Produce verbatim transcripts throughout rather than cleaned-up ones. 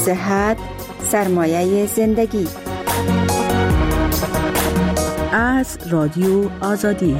صحت سرمایه زندگی. از رادیو آزادی.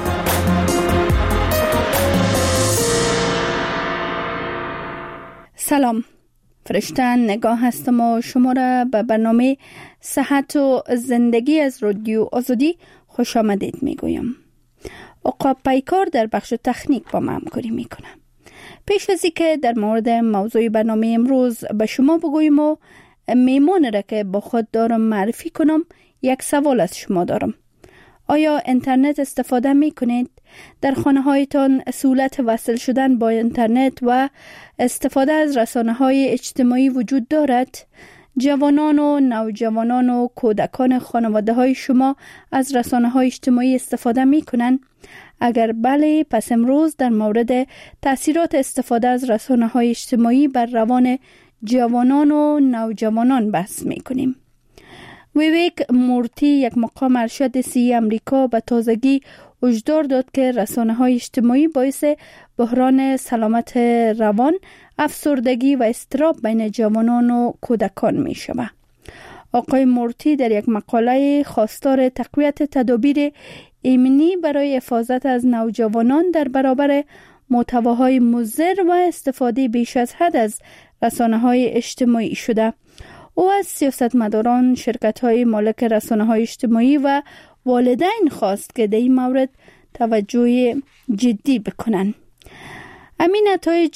سلام، فرشته نگاه هستم و شما را به برنامه صحت و زندگی از رادیو آزادی خوش آمدید می گویم. عقاب پیکار در بخش تکنیک با من همکاری می کنم. پیش از اینکه در مورد موضوع برنامه امروز به شما بگویم و میمون را که با خود دارم معرفی کنم، یک سوال از شما دارم. آیا اینترنت استفاده می کنید؟ در خانه هایتان سهولت وصل شدن با اینترنت و استفاده از رسانه های اجتماعی وجود دارد؟ جوانان و نوجوانان و کودکان خانواده های شما از رسانه های اجتماعی استفاده می کنند؟ اگر بله، پس امروز در مورد تأثیرات استفاده از رسانه های اجتماعی بر روان جوانان و نوجوانان بحث می کنیم. ویویک مورتی، یک مقام ارشد سی امریکا، به تازگی هشدار داد که رسانه های اجتماعی باعث بحران سلامت روان، افسردگی و اضطراب بین جوانان و کودکان می شود. آقای مورتی در یک مقاله خواستار تقویت تدابیر ایمنی برای حفاظت از نوجوانان در برابر محتواهای مضر و استفاده بیش از حد از رسانه‌های اجتماعی شده. او از سیاستمداران، شرکت‌های مالک رسانه‌های اجتماعی و والدین خواست که در این مورد توجه جدی بکنند. همین نتایج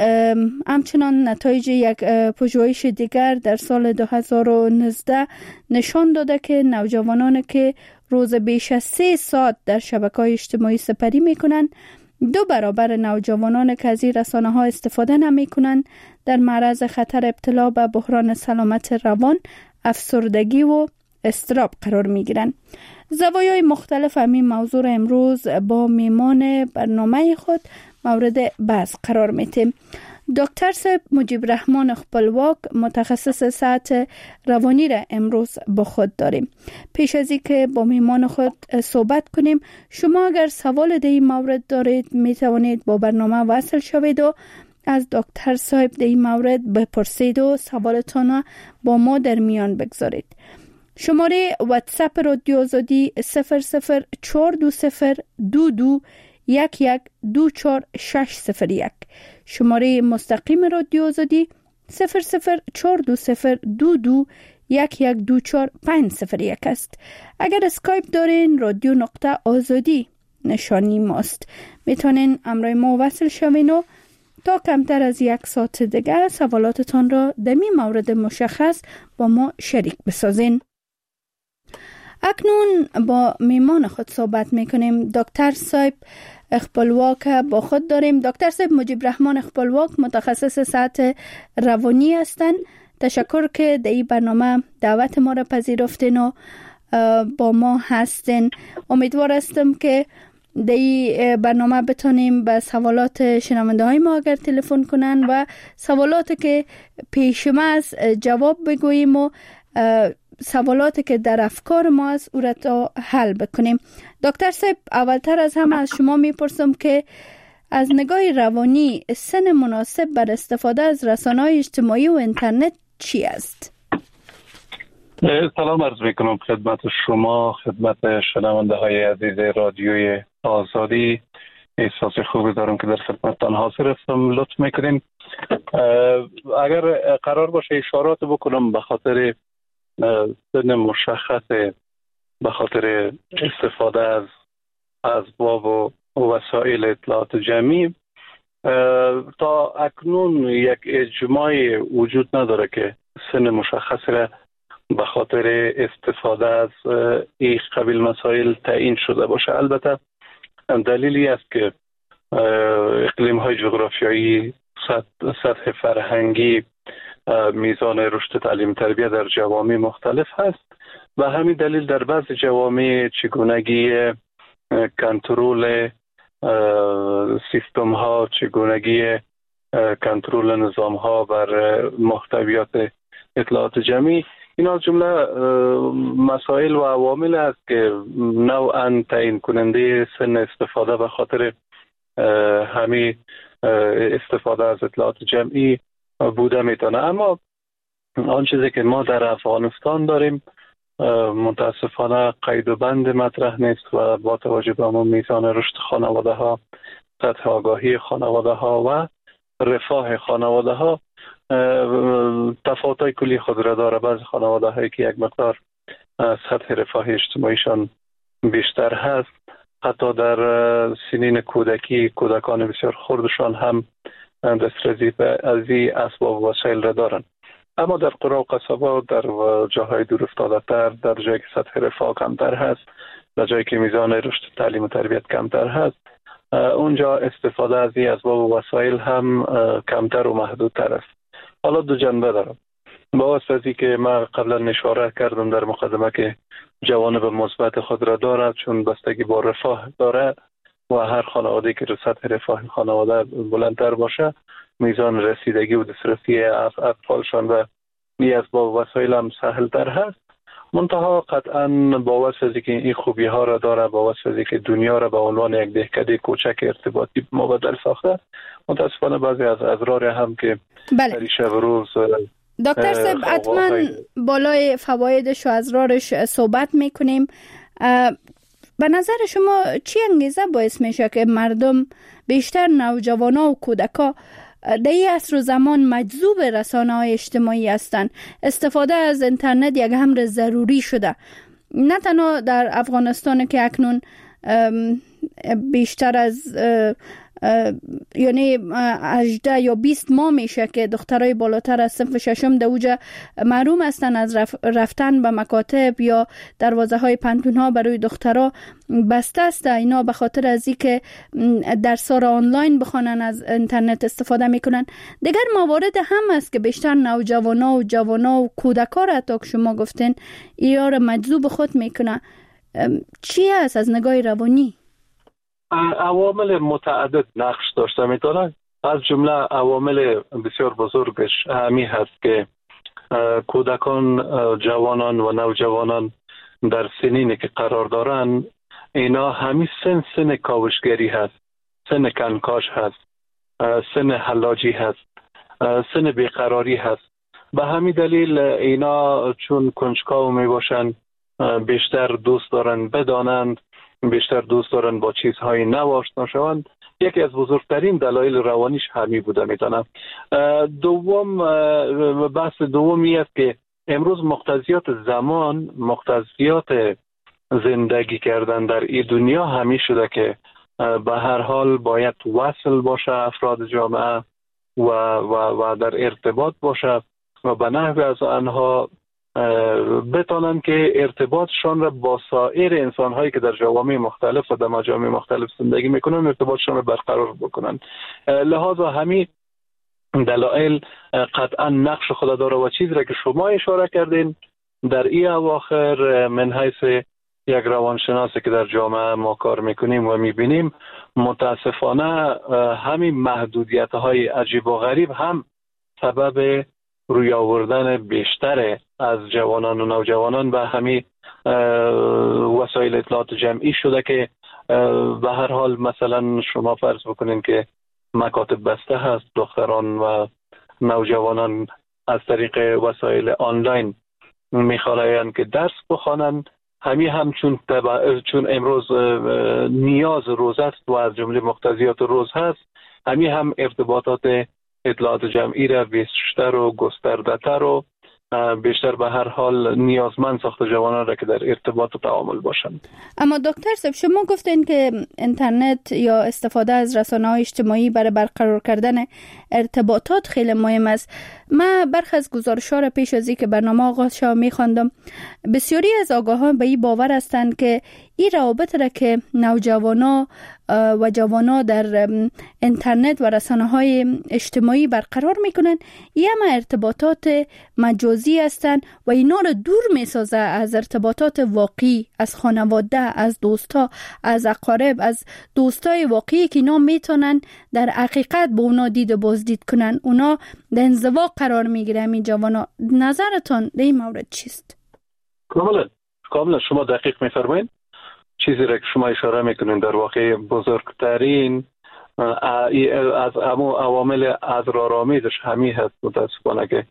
همچنان نتایج یک پژوهش دیگر در سال دو هزار و نوزده نشان داده که نوجوانانی که روز بیش از سه ساعت در شبکه‌های اجتماعی سپری می‌کنند، دو برابر نوجوانان که از این رسانه‌ها استفاده نمی‌کنند در معرض خطر ابتلا به بحران سلامت روان، افسردگی و اضطراب قرار می‌گیرند. زوایای مختلف همین موضوع را امروز با میمان برنامه خود مورد بحث قرار می‌دیم. دکتر صاحب مجیب رحمان خپلواک، متخصص صحت روانی را امروز با خود داریم. پیش از اینکه با میمان خود صحبت کنیم، شما اگر سوال در این مورد دارید می توانید با برنامه وصل شوید و از دکتر صاحب در این مورد بپرسید و سوالتان با ما در میان بگذارید. شماره واتساپ رادیو آزادی صفر صفر چهار دو صفر دو دو یک یک دو چهار شش صفر یک. شماره مستقیم رادیو آزادی صفر صفر چهار دو صفر دو دو یک یک دو چهار پنج صفر یک است. اگر اسکایپ دارین، رادیو نقطه آزادی نشانی ماست. میتونین امرای ما وصل شوین و تا کمتر از یک ساعت دیگه سوالاتتان را در می مورد مشخص با ما شریک بسازین. اکنون با میمان خود صحبت میکنیم. دکتر صاحب خپلواک با خود داریم. دکتر صاحب مجیب رحمان خپلواک، متخصص صحت روانی هستند. تشکر که در این برنامه دعوت ما را پذیرفتین و با ما هستین. امیدوار هستم که در این برنامه بتونیم به سوالات شنونده های ما اگر تلفن کنن و سوالاتی که پیش ما از جواب بگوییم و سوالاتی که در افکار ما از او را تا حل بکنیم. دکتر صاحب، اولتر از همه از شما میپرسم که از نگاه روانی سن مناسب بر استفاده از رسانه‌های اجتماعی و اینترنت چی است؟ سلام عرض میکنم خدمت شما، خدمت شنونده های عزیز رادیوی آزادی. احساس خوبی دارم که در خدمتتان حاضر هستم. لطف میکنین اگر قرار باشه اشارات بکنم به خاطر سن مشخص، به خاطر استفاده از اسباب و وسایل اطلاعات جمعی، تا اکنون یک اجماع وجود نداره که سن مشخص را به خاطر استفاده از این قبیل مسائل تعیین شده باشه. البته دلیلی است که اقلیم های جغرافیایی، سطح فرهنگی، میزان رشد تعلیم تربیت در جوامع مختلف هست و همین دلیل در بعض جوامع چگونگی کنترل سیستم ها، چگونگی کنترل نظام ها بر محتویات اطلاعات جمعی، این از جمله مسائل و عوامل است که نوعاً تعیین کننده سن استفاده به خاطر همین استفاده از اطلاعات جمعی بوده میتونه. اما آن چیزی که ما در افغانستان داریم متاسفانه قید و بند مطرح نیست و با توجه به همون میزان رشد خانواده ها، سطح آگاهی خانواده ها و رفاه خانواده ها تفاوت‌های کلی خود را داره. بعضی خانواده هایی که یک مقدار سطح رفاه اجتماعیشان بیشتر هست، حتی در سنین کودکی کودکان بسیار خردشان هم دسترسی به از این اسباب و وسایل را دارند. اما در قرى و قصبات، در جاهای دور افتاده تر، در جایی که سطح رفاه کمتر هست، در جایی که میزان رشد تعلیم و تربیت کمتر هست، اونجا استفاده از این اسباب و وسایل هم کمتر و محدودتر است. حالا دو جنبه دارم. با واسطه که من قبلا اشاره کردم در مقدمه که جوانب مثبت خود را دارد، چون بستگی با رفاه داره و هر خانواده که سطح رفاه خانواده بلندتر باشه، میزان رسیدگی و دسترسی اطفالشان به این اسباب و وسایل هم سهلتر هست. منتها قطعا با واسطه که این خوبی ها را داره، با واسطه که دنیا را به عنوان یک دهکده کوچک ارتباطی مبدل ساخته، متاسفانه بعضی از اضرار هم که بله. در شب روز دکتر صاحب حتما بالای فوایدش و اضرارش صحبت میکنیم. به نظر شما چی انگیزه باعث میشه که مردم بیشتر نوجوانا و کودکا در این عصر و زمان مجذوب رسانه‌های اجتماعی هستند؟ استفاده از اینترنت یک امر ضروری شده، نه تنها در افغانستان که اکنون بیشتر از یعنی هجده یا بیست ماه میشه که دخترای بالاتر از صنف ششم در اوجه محروم هستن از رف رفتن به مکاتب یا دروازه های پنتون ها برای دخترها بسته است. اینا به خاطر از این که درس را آنلاین بخوانن از اینترنت استفاده میکنن. دیگر موارد هم است که بیشتر نوجوانا و جوانا و کودکا را تا که شما گفتین اینا را مجذوب خود میکنه. چی است از نگاه روانی؟ عوامل متعدد نقش داشته میتونه. از جمله عوامل بسیار بزرگش همی هست که کودکان، جوانان و نوجوانان در سنینی که قرار دارن، اینا همی سن سن کاوشگری هست، سن کنکاش هست، سن حلاجی هست، سن بیقراری هست. به همین دلیل اینا چون کنجکاو می باشن، بیشتر دوست دارن بدانند، بیشتر دوست دارن با چیزهای نو آشنا شوند. یکی از بزرگترین دلایل روانیش همی بوده میتونم. دوم، بحث دومی است که امروز مقتضیات زمان، مقتضیات زندگی کردن در این دنیا همی شده که به هر حال باید وصل باشه افراد جامعه و, و, و در ارتباط باشه و به نحو از آنها بتانن که ارتباطشان را با سایر انسان‌هایی که در جوامع مختلف و در مجامع مختلف زندگی میکنن ارتباطشان را برقرار بکنن. لحاظا همین دلایل قطعا نقش خود داره و چیزی را که شما اشاره کردین در این اواخر من حیث یک روانشناسی که در جامعه ما کار میکنیم و میبینیم، متاسفانه همین محدودیت‌های عجیب و غریب هم سبب روی آوردن بیشتر از جوانان و نوجوانان به همین وسایل اطلاعات جمعی شده که به هر حال مثلا شما فرض بکنین که مکاتب بسته هست، دختران و نوجوانان از طریق وسایل آنلاین میخواهند که درس بخوانند. همین هم چون, چون امروز نیاز روز است و از جمله مقتضیات روز هست، همین هم ارتباطات اطلاعات جمعی را بیشتر و گسترده‌تر و بیشتر به هر حال نیازمند ساخت جوانان را که در ارتباط و تعامل باشند. اما دکتر صاحب شما گفتین که اینترنت یا استفاده از رسانه‌های اجتماعی برای برقرار کردن ارتباطات خیلی مهم است. من برخی از گزارش‌ها را پیش از اینکه برنامه آغاز شود می‌خواندم. بسیاری از آگاهان به این باور هستند که این روابط را که نوجوانا و جوانا در اینترنت و رسانه‌های اجتماعی برقرار میکنن یه همه ارتباطات مجازی هستند و اینا را دور میسازه از ارتباطات واقعی، از خانواده، از دوستا، از اقارب، از دوستای واقعی که اینا میتونن در حقیقت با اونا دید و بازدید کنن. اونا در انزوا قرار میگیرن. این جوانا، نظرتان در این مورد چیست؟ کاملا کاملا شما دقیق میفرمایید. چیزی را که شما اشاره میکنین در واقع بزرگترین از امو عوامل اضرارآمیزش همین هست متاسفانه که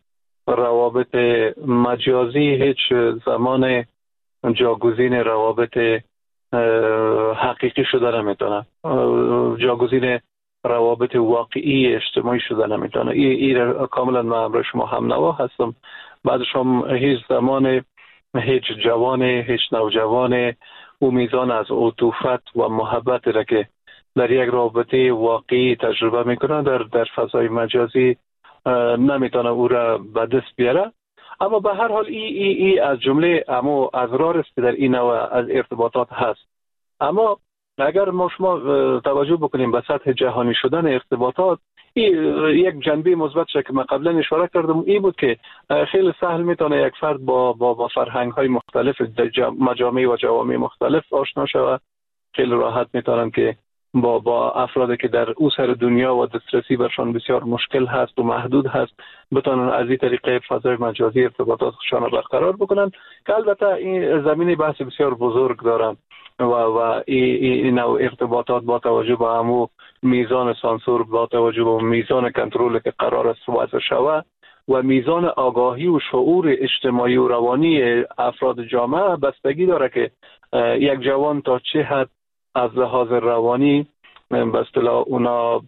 روابط مجازی هیچ زمان جاگزین روابط حقیقی شده نمیتونه، جاگزین روابط واقعی اجتماعی شده نمیتونه. این ای کاملا من امروز شما هم نوا هستم. بعد شما هیچ زمان هیچ جوان هیچ نوجوان او میزان از عطوفت و محبت را که در یک رابطه واقعی تجربه میکنه در در فضای مجازی نمیتونه او را به دست بیاره. اما به هر حال ای, ای, ای از جمله اما اضرار است که در این نوع از ارتباطات هست. اما اگر ما شما توجه بکنیم به سطح جهانی شدن ارتباطات، یک جنبه مثبت که من قبلا اشاره کردم این بود که خیلی سهل میتونه یک فرد با با, با فرهنگ های مختلف در مجامع و جوامع مختلف آشنا شود. خیلی راحت میتونن که با با افرادی که در او سر دنیا و دسترسی برشان بسیار مشکل هست و محدود هست بتونن از این طریق فضای مجازی ارتباطاتشان را برقرار بکنن، که البته این زمینه بحث بسیار بزرگ دارن و و این نوع ارتباطات با توجه به همو میزان سانسور، با توجه به میزان کنترل که قرار است وضع شود و میزان آگاهی و شعور اجتماعی و روانی افراد جامعه بستگی داره که یک جوان تا چه حد از لحاظ روانی به اصطلاح اونا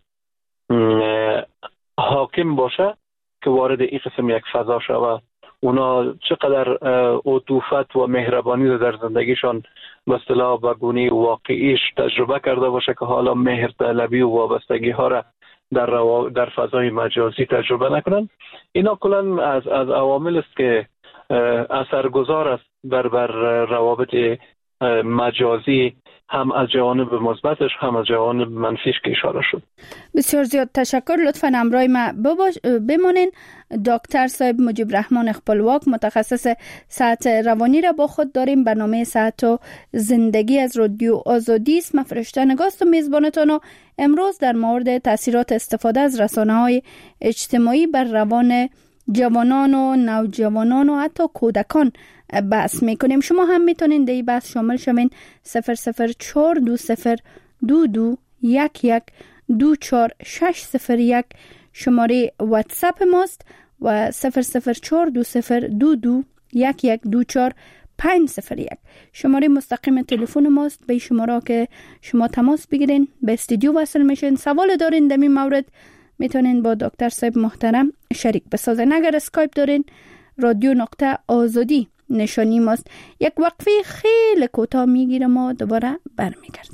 حاکم باشه که وارد این قسم یک فضا شود. اونا چقدر عطوفت و مهربانی در زندگیشان به اصطلاح به گونه واقعیش تجربه کرده باشه که حالا مهر طلبی و وابستگی ها را در رو... در فضای مجازی تجربه نکنن. اینا کلا از از عوامل است که اثرگذار است بر بر روابط مجازی، هم از جوانب مثبتش هم از جوانب منفیش که اشاره شد. بسیار زیاد تشکر. لطفاً همراه ما بباش بمانین. دکتر صاحب مجیب رحمان اخپلواک، متخصص صحت روانی را با خود داریم. برنامه صحت و زندگی از رادیو آزادی است. من فرشته نگاست و میزبانتان و امروز در مورد تاثیرات استفاده از رسانه‌های اجتماعی بر روان جوانان و نوجوانان و حتی کودکان بحث میکنیم. شما هم میتونین در این بحث شامل شوین. صفر صفر چهار دو صفر دو دو یک یک دو چهار شش صفر یک شماره واتساپ ماست و صفر صفر چهار دو صفر دو دو یک یک دو چهار پنج صفر یک شماره مستقیم تلفن ماست. به شماره که شما تماس بگیرین به استودیو وصل میشین. سوال دارین در این مورد میتونین با دکتر صاحب محترم شریک بسازین. اگر اسکایپ دارین رادیو نقطه آزادی نشانی ماست. یک وقفه خیلی کوتاه میگیرم و دوباره برمیگردم.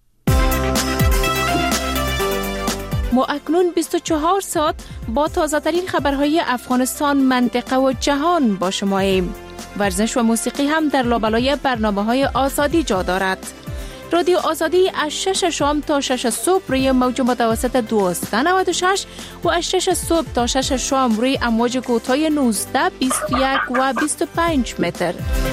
ما اکنون بیست و چهار ساعت با تازه ترین خبرهای افغانستان، منطقه و جهان با شماییم. ورزش و موسیقی هم در لابلای برنامه‌های آزادی جا دارد. رادیو آزادی از شش شام تا شش صبح روی موج متوسط دویست و نود و شش و از شش صبح تا شش شام روی امواج کوتاه نوزده، بیست و یک و بیست و پنج متر.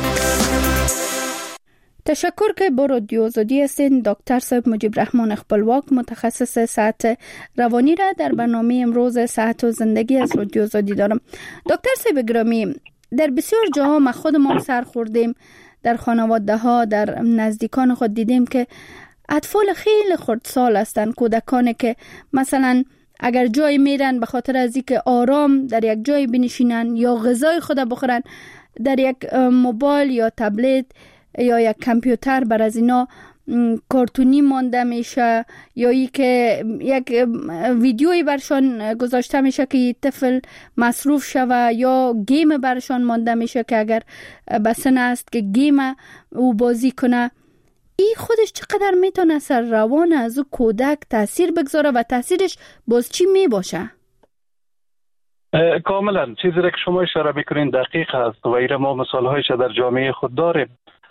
تشکر که با رادیو آزادی هستین. دکتر صاحب مجیب رحمان اخپلواک، متخصص صحت روانی را در برنامه امروز صحت و زندگی از رادیو آزادی دارم. دکتر صاحب گرامی، در بسیار جاها ما خودمون سر خوردیم، در خانواده ها، در نزدیکان خود دیدیم که اطفال خیلی خردسال هستن، کودکانی که مثلا اگر جای میرن به خاطر از اینکه آرام در یک جای بنشینن یا غذای خود بخورن، در یک موبایل یا تبلت یا یک کامپیوتر بر از اینا کارتونی مانده میشه یا ای که یک ویدیویی برشان گذاشته میشه که طفل مصروف شوه یا گیم برشان مانده میشه که اگر بسن است که گیم او بازی کنه. ای خودش چقدر میتونه سر روان از او کودک تاثیر بگذاره و تاثیرش باز چی میباشه؟ کاملا چیزی را که شما اشاره میکنین دقیق هست و ایره ما مثالهایش در جامعه خود داریم.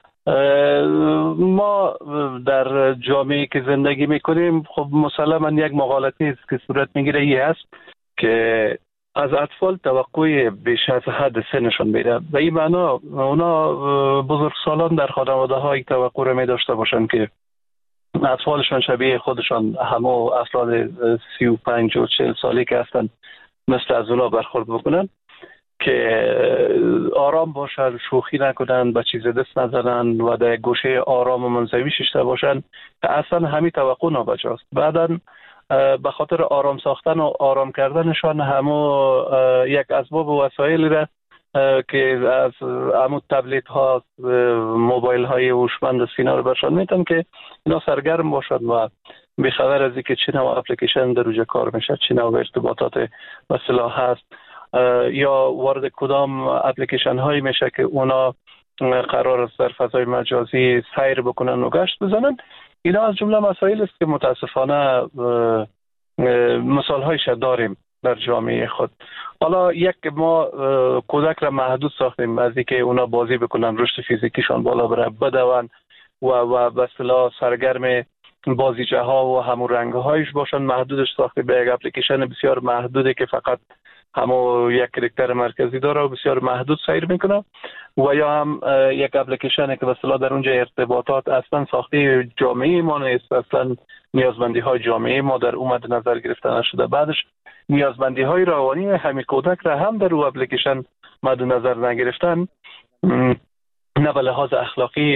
ما در جامعه که زندگی میکنیم خب مسلما یک مغالطه است که صورت میگیره ای است که از اطفال توقع بیش از حد سنشون میره. و این معنا اونا بزرگسالان در خانواده های توقع رو میداشته باشن که اطفالشان شبیه خودشان همه افراد سی و پنج و چهل سالی که هستن مثل از اونا برخورد بکنن، که آرام باشن، شوخی نکنن، به چیز دست نزنن و در گوشه آرام و منزوی ششته باشن، که اصلا همین توقع نابجاست. بعدن به خاطر آرام ساختن و آرام کردنشان همو یک اسباب و وسایلی را که از همو تبلیت ها، موبایل های هوشمند سینا رو برشان میتن که اینا سرگرم باشد و بی‌خبر از اینکه چه نوع اپلیکیشن در روی کار میشه، چه نوع ارتباطات به اصطلاح هست، یا وارد کدام اپلیکیشن هایی میشه که اونا قرار است در فضای مجازی سیر بکنن و گشت بزنن. اینا از جمله مسائل است که متاسفانه مثال هایش داریم در جامعه خود. حالا یک ما کودک را محدود ساختیم از اینکه اونا بازی بکنن، رشد فیزیکیشان بالا بره، بدون و و به اصطلاح سرگرم بازیچه ها و همون رنگ هایش باشن. محدودش ساختیم به یک اپلیکیشن بسیار محدوده که فقط همو یک کاراکتر مرکزی داره و بسیار محدود سیر میکنه، و یا هم یک اپلیکیشنی که به اصطلاح در اونجا ارتباطات اصلا ساخته جامعه ما نیست، اصلا نیازمندی های جامعه ما در اومد نظر گرفته نشده. بعدش نیازمندی های روانی همین کودک را هم در اون اپلیکیشن مد نظر نگرفتن، نه به لحاظ اخلاقی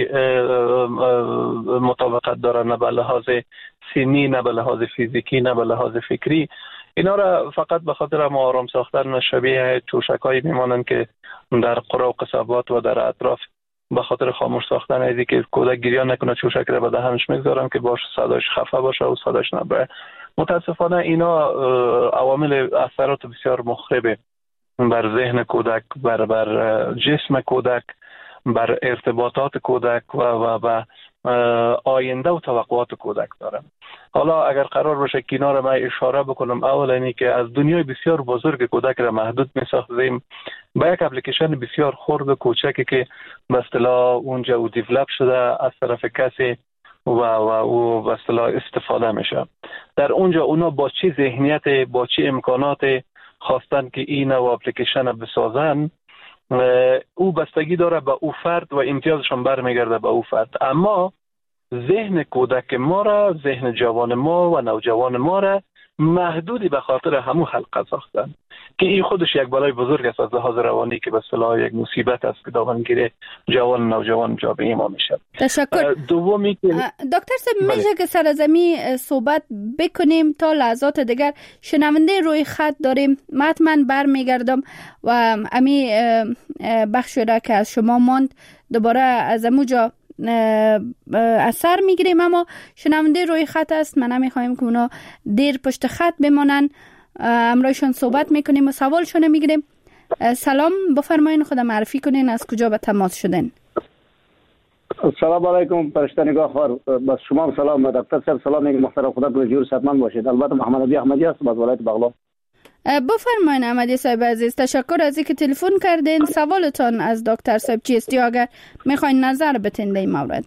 مطابقت داره، نه به لحاظ سنی، نه به لحاظ فیزیکی، نه به لحاظ فکری. اینا را فقط به خاطر ما آرام ساختن شبیه توشکایی میمانند که در قرى و قصبات و در اطراف به خاطر خاموش ساختن ایزی که کودک گریان نکنه چوشک را به دهنش میگذارن که باش صداش خفه باشه و صداش نبره. متاسفانه اینا عوامل اثرات بسیار مخربه بر ذهن کودک، بر بر جسم کودک، بر ارتباطات کودک و و و آینده و توقعات کودک دارم. حالا اگر قرار باشه کنار ما اشاره بکنم، اولا اینی که از دنیای بسیار بزرگ کودک را محدود می ساختیم با یک اپلیکیشن بسیار خرد و کوچکی که به اصطلاح اونجا و دیولپ شده از طرف کسی و و او به اصطلاح استفاده میشه. در اونجا اونا با چه ذهنیت، با چه امکانات خواستن که این و اپلیکیشن بسازن، او بستگی داره به او فرد و امتیازشان برمیگرده به او فرد. اما ذهن کودک ما را، ذهن جوان ما و نوجوان ما را محدودی به خاطر همو حلقه ساختن که این خودش یک بلای بزرگ است از لحاظ روانی که به اصطلاح یک مصیبت است که دامنگیر جوان و نوجوان جامعه ما میشه. تشکر. دومی که دکتر صاحب میشه که سر از امی صحبت بکنیم تا لحظات دیگر. شنونده روی خط داریم، من حتما برمیگردم و امی بخش را که از شما ماند دوباره از اموجا اثر میگیریم، اما شنونده روی خط است، من نمیخوایم که اونا دیر پشت خط بمانن، امرایشان صحبت میکنیم و سوالشون میگیریم. سلام، بفرمایین خود معرفی کنین، از کجا به تماس شدین؟ سلام علیکم فرشته نگاه خار، بس شما سلام دکتر صاحب، سلام میگم محترم، خدا به جور صحتمند باشید. البته محمد علی احمدی است از ولایت بغلان. بفرمایین احمدی صاحب عزیز، تشکر از اینکه تلفن کردین. سوالتان از دکتر صاحب چیست یا اگر میخواین نظر بتین در این مورد؟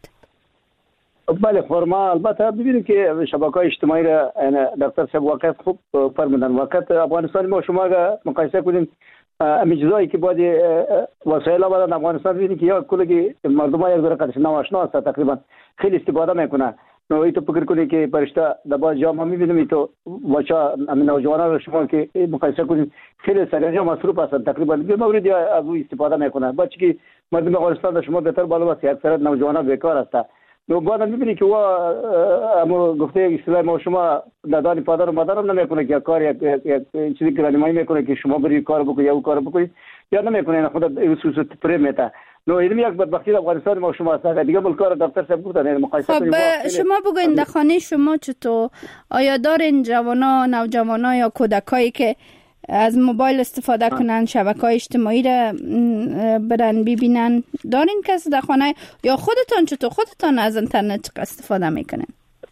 بله فرما، البته ببینید که شبکه‌های اجتماعی را دکتر صاحب واقعا خوب فرمودن. واقعا افغانستان ما شما اگر مقایسه کنیم امیجزایی که باید وسایل آمدن افغانستان ببینید که یا کلی مردم ها یک ذره قدش نواشنا هست، تقریبا خیلی استفاده میکنه. نو ای تو فکر کنید که پرشته در باز جامعه میبینیم ای تو بچا نوجوانان رو شما که مقایسه کنید خیلی سریع مصروف هستند، تقریبا به مورد از او استفاده میکنن. بچه که مردم افغانستان در شما بهتر بالا است، اکثر نوجوانان بیکار هستند. نو بعد میبینی که وا اما گفته اسلام ما شما دادن پدر و مادر هم نمیکنه که کار یک یک چیزی که راهنمایی میکنه که شما بری کار بکنید یا او کار بکنید یا نمیکنه، خود این خصوص پرمیتا. نو این یک بدبختی افغانستان ما شما هست دیگه بلکار دکتر صاحب گفتن مقایسه کنیم. خب شما بگوین در خانه شما چطور آیا دارین جوانا، نوجوانا یا کودکایی که از موبایل استفاده کنن، شبکه‌های اجتماعی را برن ببینن؟ دارین کسی در خانه یا خودتان چطور خودتان از اینترنت استفاده میکنین؟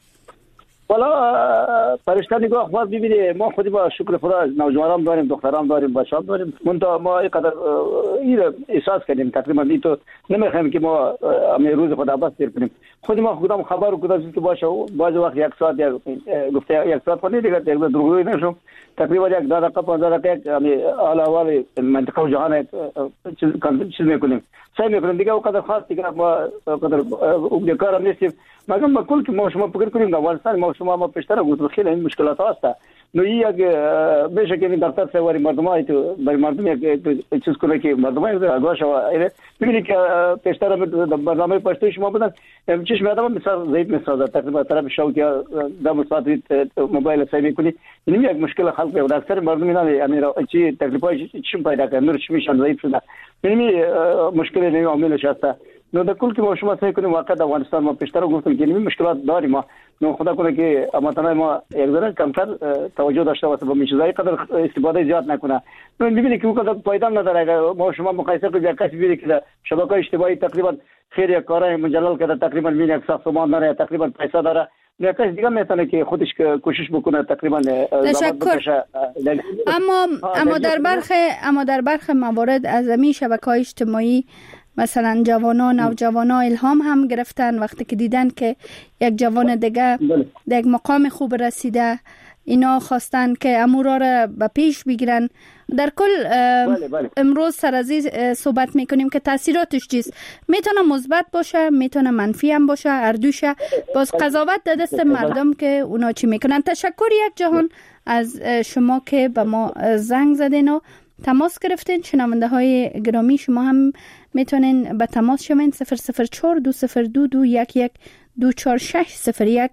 والا فرشته نگاه خواهد ببینید ما خودی با شکر خدا نوجوانان داریم، دختران داریم، بچه‌ها داریم. من تا ما اینقدر این احساس کردیم تقریبا این تو نمیخوایم که ما همه روز خدا بس دیر کنیم. خود ما خودم خبر کدام که باشه باز وقت یک ساعت یا گفته یک ساعت کنید دیگه دیگه دروغی نشم تقریبا یک دقیقه پنځه دقیقه همه اول منطقه و جهان چیز چیز میکنیم سعی میکنیم دیگه اونقدر خاص دیگه ما قدر اون کارم نیستیم. مگر ما کل که ما شما فکر کنیم افغانستان ما شما ما پیشتر گفتم خیلی این مشکلات هست. نو یک میشه که دکتر سواری مردم های تو برای مردم یک چیز کنه که مردم های آگاه شوه. میبینید که پیشتر برنامه پشتوی شما بودن چشم آدم مثال ضعیف میسازه، تقریبا طرف شو که دم ساعت موبایل سعی میکنی این یک مشکل خلق و اکثر مردم اینا امیر چی تکلیفای چی پیدا کردن نورش میشن ضعیف شده. این مشکل نه عاملش هست. نو در کل که ما شما سعی کنیم واقعا افغانستان ما پیشتر گفتم که این مشکلات داریم ما. نو خدا کنه که امتنای ما یک ذره کمتر توجه داشته باشه به چیزای قدر استفاده زیاد نکنه. نو میبینی که اون قدر فایده نداره. اگر ما شما مقایسه کنید کسی ببینه که شبکه اجتماعی تقریبا خیر یک کارای مجلل کرده، تقریبا میبینی یک ساختمان داره، تقریبا پیسه داره، نه کسی دیگه میتونه که خودش کوشش بکنه تقریبا. تشکر. اما اما در برخی اما در برخی موارد از همین شبکه‌های اجتماعی مثلا جوانان و نوجوانان الهام هم گرفتن وقتی که دیدن که یک جوان دیگه در یک مقام خوب رسیده، اینا خواستن که امورا را به پیش بگیرن. در کل بله بله. امروز سر از این صحبت میکنیم که تاثیراتش چیست، میتونه مثبت باشه میتونه منفی هم باشه، هر دوشه. باز قضاوت در دست مردم که اونا چی میکنن. تشکر یک جهان از شما که به ما زنگ زدین و تماس گرفتین. شنونده های گرامی شما هم میتونین به تماس شوین صفر صفر چهار دو صفر دو دو یک یک دو چهار شش صفر یک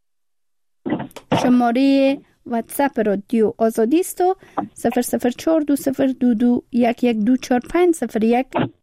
شماره واتساپ رادیو آزادی است و صفر صفر چهار دو صفر دو دو یک یک دو چهار پنج صفر یک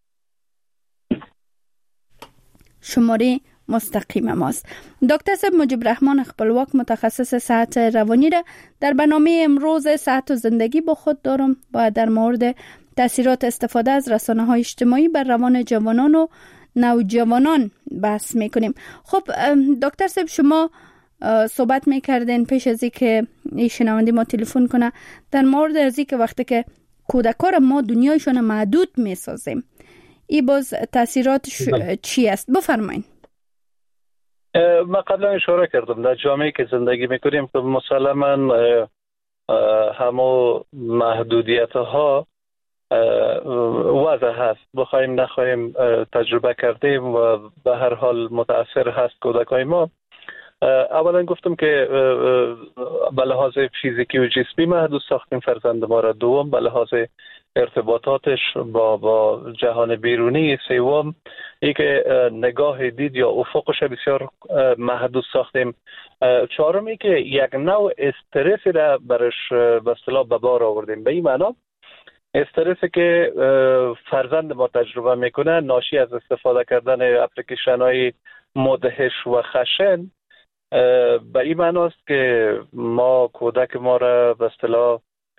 شماره مستقیم ماست. دکتر صاحب مجیب رحمان خپلواک متخصص صحت روانی را در برنامه امروز صحت و زندگی با خود دارم و در مورد تاثیرات استفاده از رسانه‌های اجتماعی بر روان جوانان و نوجوانان بحث میکنیم. خب دکتر صاحب شما صحبت میکردین پیش از اینکه این شنونده ما تلفن کنه در مورد از اینکه وقتی که کودکان ما دنیایشون محدود میسازیم این باز تاثیراتش چی است؟ بفرمایید. من قبلا اشاره کردم در جامعه که زندگی میکنیم که مسلما همو محدودیت ها وضع هست، بخوایم نخواهیم تجربه کردیم و به هر حال متاثر هست کودکای ما. اولا گفتم که به لحاظ فیزیکی و جسمی محدود ساختیم فرزند ما را. دوم به لحاظ ارتباطاتش با با جهان بیرونی. سوم ای که نگاه دید یا افقش بسیار محدود ساختیم. چهارم ای که یک نوع استرسی را برش به اصطلاح به بار آوردیم. به این معنا استرسی که فرزند ما تجربه میکنه ناشی از استفاده کردن اپلیکیشن های مدهش و خشن به این معناست که ما کودک ما را به اصطلاح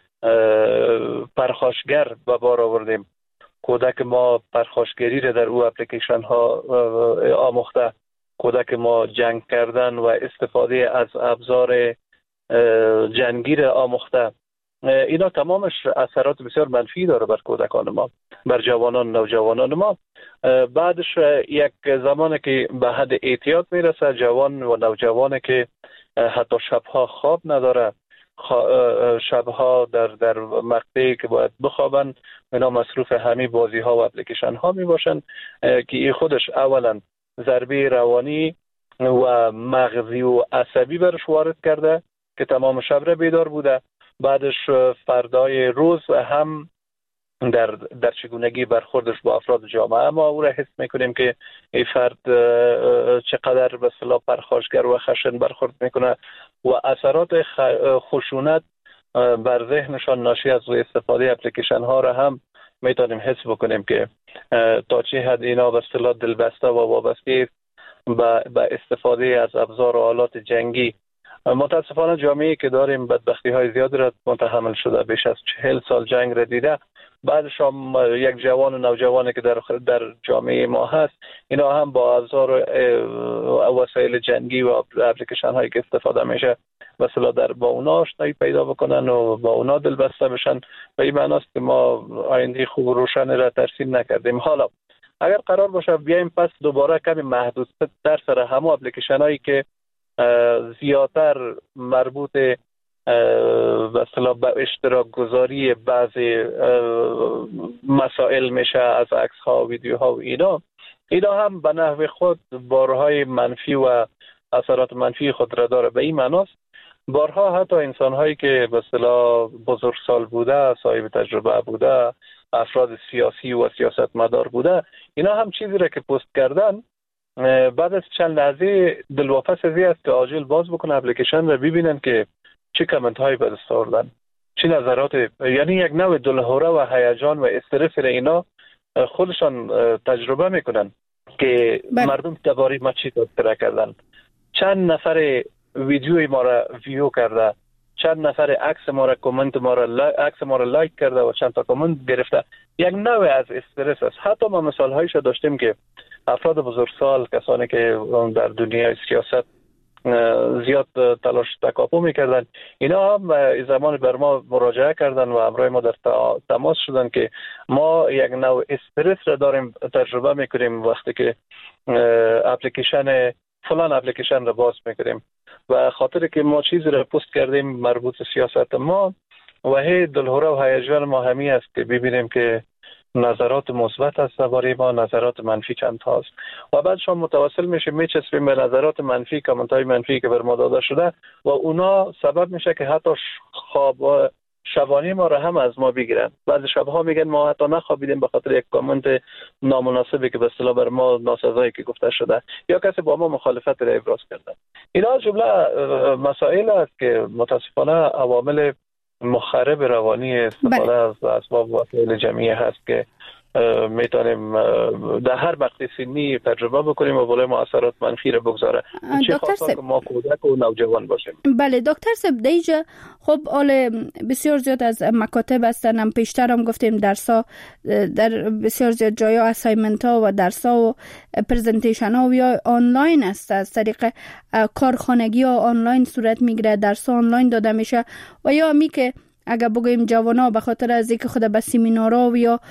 پرخاشگر به بار آوردیم. کودک ما پرخاشگری را در او اپلیکیشن ها آموخته. کودک ما جنگ کردن و استفاده از ابزار جنگی را آموخته. اینا تمامش اثرات بسیار منفی داره بر کودکان ما، بر جوانان نوجوانان ما. بعدش یک زمانی که به حد اعتیاد میرسه، جوان و نوجوانی که حتی شبها خواب نداره، شبها در در مقطعی که باید بخوابن اینا مصروف همین بازی ها و اپلیکیشن ها می باشن که این خودش اولا ضربه روانی و مغزی و عصبی برش وارد کرده که تمام شب را بیدار بوده. بعدش فردای روز هم در در چگونگی برخوردش با افراد جامعه ما او را حس میکنیم که این فرد چقدر به اصطلاح پرخاشگر و خشن برخورد میکنه و اثرات خشونت بر ذهنشان ناشی از استفاده اپلیکیشن ها را هم میتونیم حس بکنیم که تا چه حد اینا به اصطلاح دلبسته و وابسته به استفاده از ابزار و آلات جنگی. متاسفانه جامعه‌ای که داریم بدبختی های زیادی را متحمل شده، بیش از چهل سال جنگ را دیده. بعدش هم یک جوان و نوجوانی که در در جامعه ما هست اینا هم با ابزار و وسایل جنگی و اپلیکیشن هایی که استفاده میشه مثلا در با اونا آشنایی پیدا بکنن و با اونا دلبسته بشن. به این معناست که ما آینده خوب و روشن را ترسیم نکردیم. حالا اگر قرار باشه بیایم پس دوباره کمی محدود در سر همه اپلیکیشن هایی که زیادتر مربوط به اصطلاح به اشتراک گذاری بعضی مسائل میشه از عکس ها و ویدیو ها و اینا اینا هم به نحو خود بارهای منفی و اثرات منفی خود را داره. به این معناست بارها حتی انسان هایی که به اصطلاح بزرگسال بوده، صاحب تجربه بوده، افراد سیاسی و سیاستمدار بوده، اینا هم چیزی را که پست کردن بعد از چند لحظه دلواپس ازی است که عاجل باز بکنه اپلیکیشن را ببینن که چه کامنت هایی به دست آوردن، چه نظرات، یعنی یک نوع دلهوره و هیجان و استرس را اینا خودشان تجربه میکنن که بله. مردم درباره ما چی تذکره کردن، چند نفر ویدیوی ما را ویو کرده، چند نفر عکس ما را کامنت ما را لای... عکس ما را لایک کرده و چند تا کامنت گرفته. یک نوع از استرس است. حتی ما مثال هایش داشتیم که افراد بزرگسال، کسانی که در دنیای سیاست زیاد تلاش تکاپو میکردن، اینا هم زمان بر ما مراجعه کردن و همراه ما در تماس شدن که ما یک نوع استرس را داریم تجربه میکنیم وقتی که اپلیکیشن فلان اپلیکیشن را باز میکنیم و خاطر که ما چیزی را پست کردیم مربوط سیاست ما و هی دلهوره و هیجان ما همی است که ببینیم که نظرات مثبت است درباره ما، نظرات منفی چند هاست و بعد شما متوسل میشه میچسبیم به نظرات منفی، کامنت های منفی که بر ما داده شده و اونا سبب میشه که حتی خواب شبانی ما را هم از ما بگیرن. بعضی شبها میگن ما حتی نخوابیدیم به خاطر یک کامنت نامناسبی که به اصطلاح بر ما ناسزایی که گفته شده یا کسی با ما مخالفت را ابراز کرده. اینا جمله مسائل است که متاسفانه عوامل مخرب روانی استفاده از اسباب و وسایل جمعی هست که میتونیم در هر وقت سنی تجربه بکنیم و بالای ما اثرات منفی را بگذاره. چه خاصا که ما کودک و نوجوان باشیم. بله دکتر صاحب، دیجا خب حال بسیار زیاد از مکاتب هستن، هم پیشتر هم گفتیم درسا در بسیار زیاد جایا اسایمنت ها و درسا و پرزنتیشن ها یا آنلاین است، از طریق کارخانگی ها آنلاین صورت میگیره، درس آنلاین داده میشه و یا می که اگر بگویم جوانا به خاطر از اینکه خود به سمینارها و یا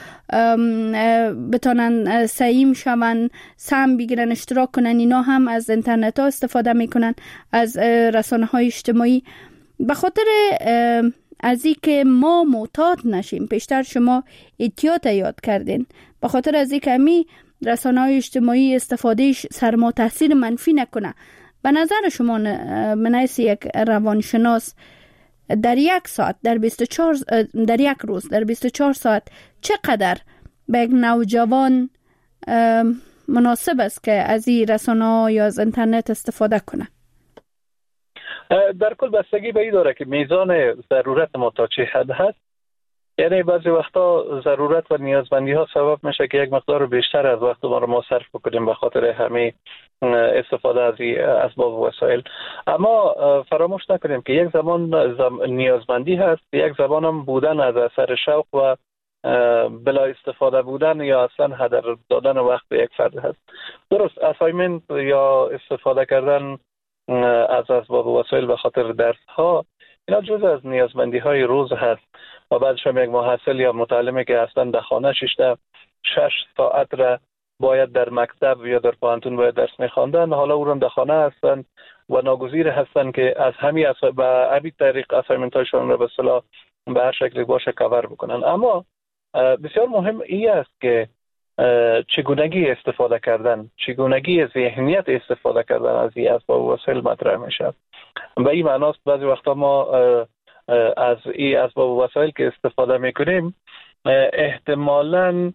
بتونن سعیم شون، سهم بگیرن، اشتراک کنن، اینا هم از اینترنت ها استفاده میکنن، از رسانه های اجتماعی، به خاطر از اینکه ما معتاد نشیم. پیشتر شما احتیاط یاد کردین، به خاطر از اینکه می رسانه های اجتماعی استفادهش سر ما تاثیر منفی نکنه. به نظر شما من حیث یک روانشناس در یک ساعت در بیست و چهار در یک روز در بیست و چهار ساعت چقدر به یک نوجوان مناسب است که از این رسانه‌ها یا از اینترنت استفاده کنه؟ در کل بستگی به این داره که میزان ضرورت ما تا چه حد هست. یعنی بعضی وقتا ضرورت و نیازمندی ها سبب میشه که یک مقدار بیشتر از وقت ما رو ما صرف بکنیم به خاطر همه استفاده از اسباب و وسایل. اما فراموش نکنیم که یک زمان زم... نیازمندی هست، یک زمان هم بودن از اثر شوق و بلا استفاده بودن یا اصلا هدر دادن وقت یک فرد هست. درست اسایمنت یا استفاده کردن از اسباب و وسایل به خاطر درس ها، اینا جزء از نیازمندی های روز هست و بعدش هم یک محصل یا متعلمی که اصلا در خانه شش شش ساعت را باید در مکتب یا در پانتون باید درس می‌خواندن، حالا او را در خانه هستن و ناگزیر هستن که از همین اص... به همین طریق اسایمنت هایشون را به اصطلاح به هر شکلی باشه کاور بکنن. اما بسیار مهم این است که چگونگی استفاده کردن، چگونگی ذهنیت استفاده کردن از این اسباب و وسایل مطرح میشه. به این معناست بعضی وقتا ما از این اسباب و وسایل که استفاده میکنیم احتمالاً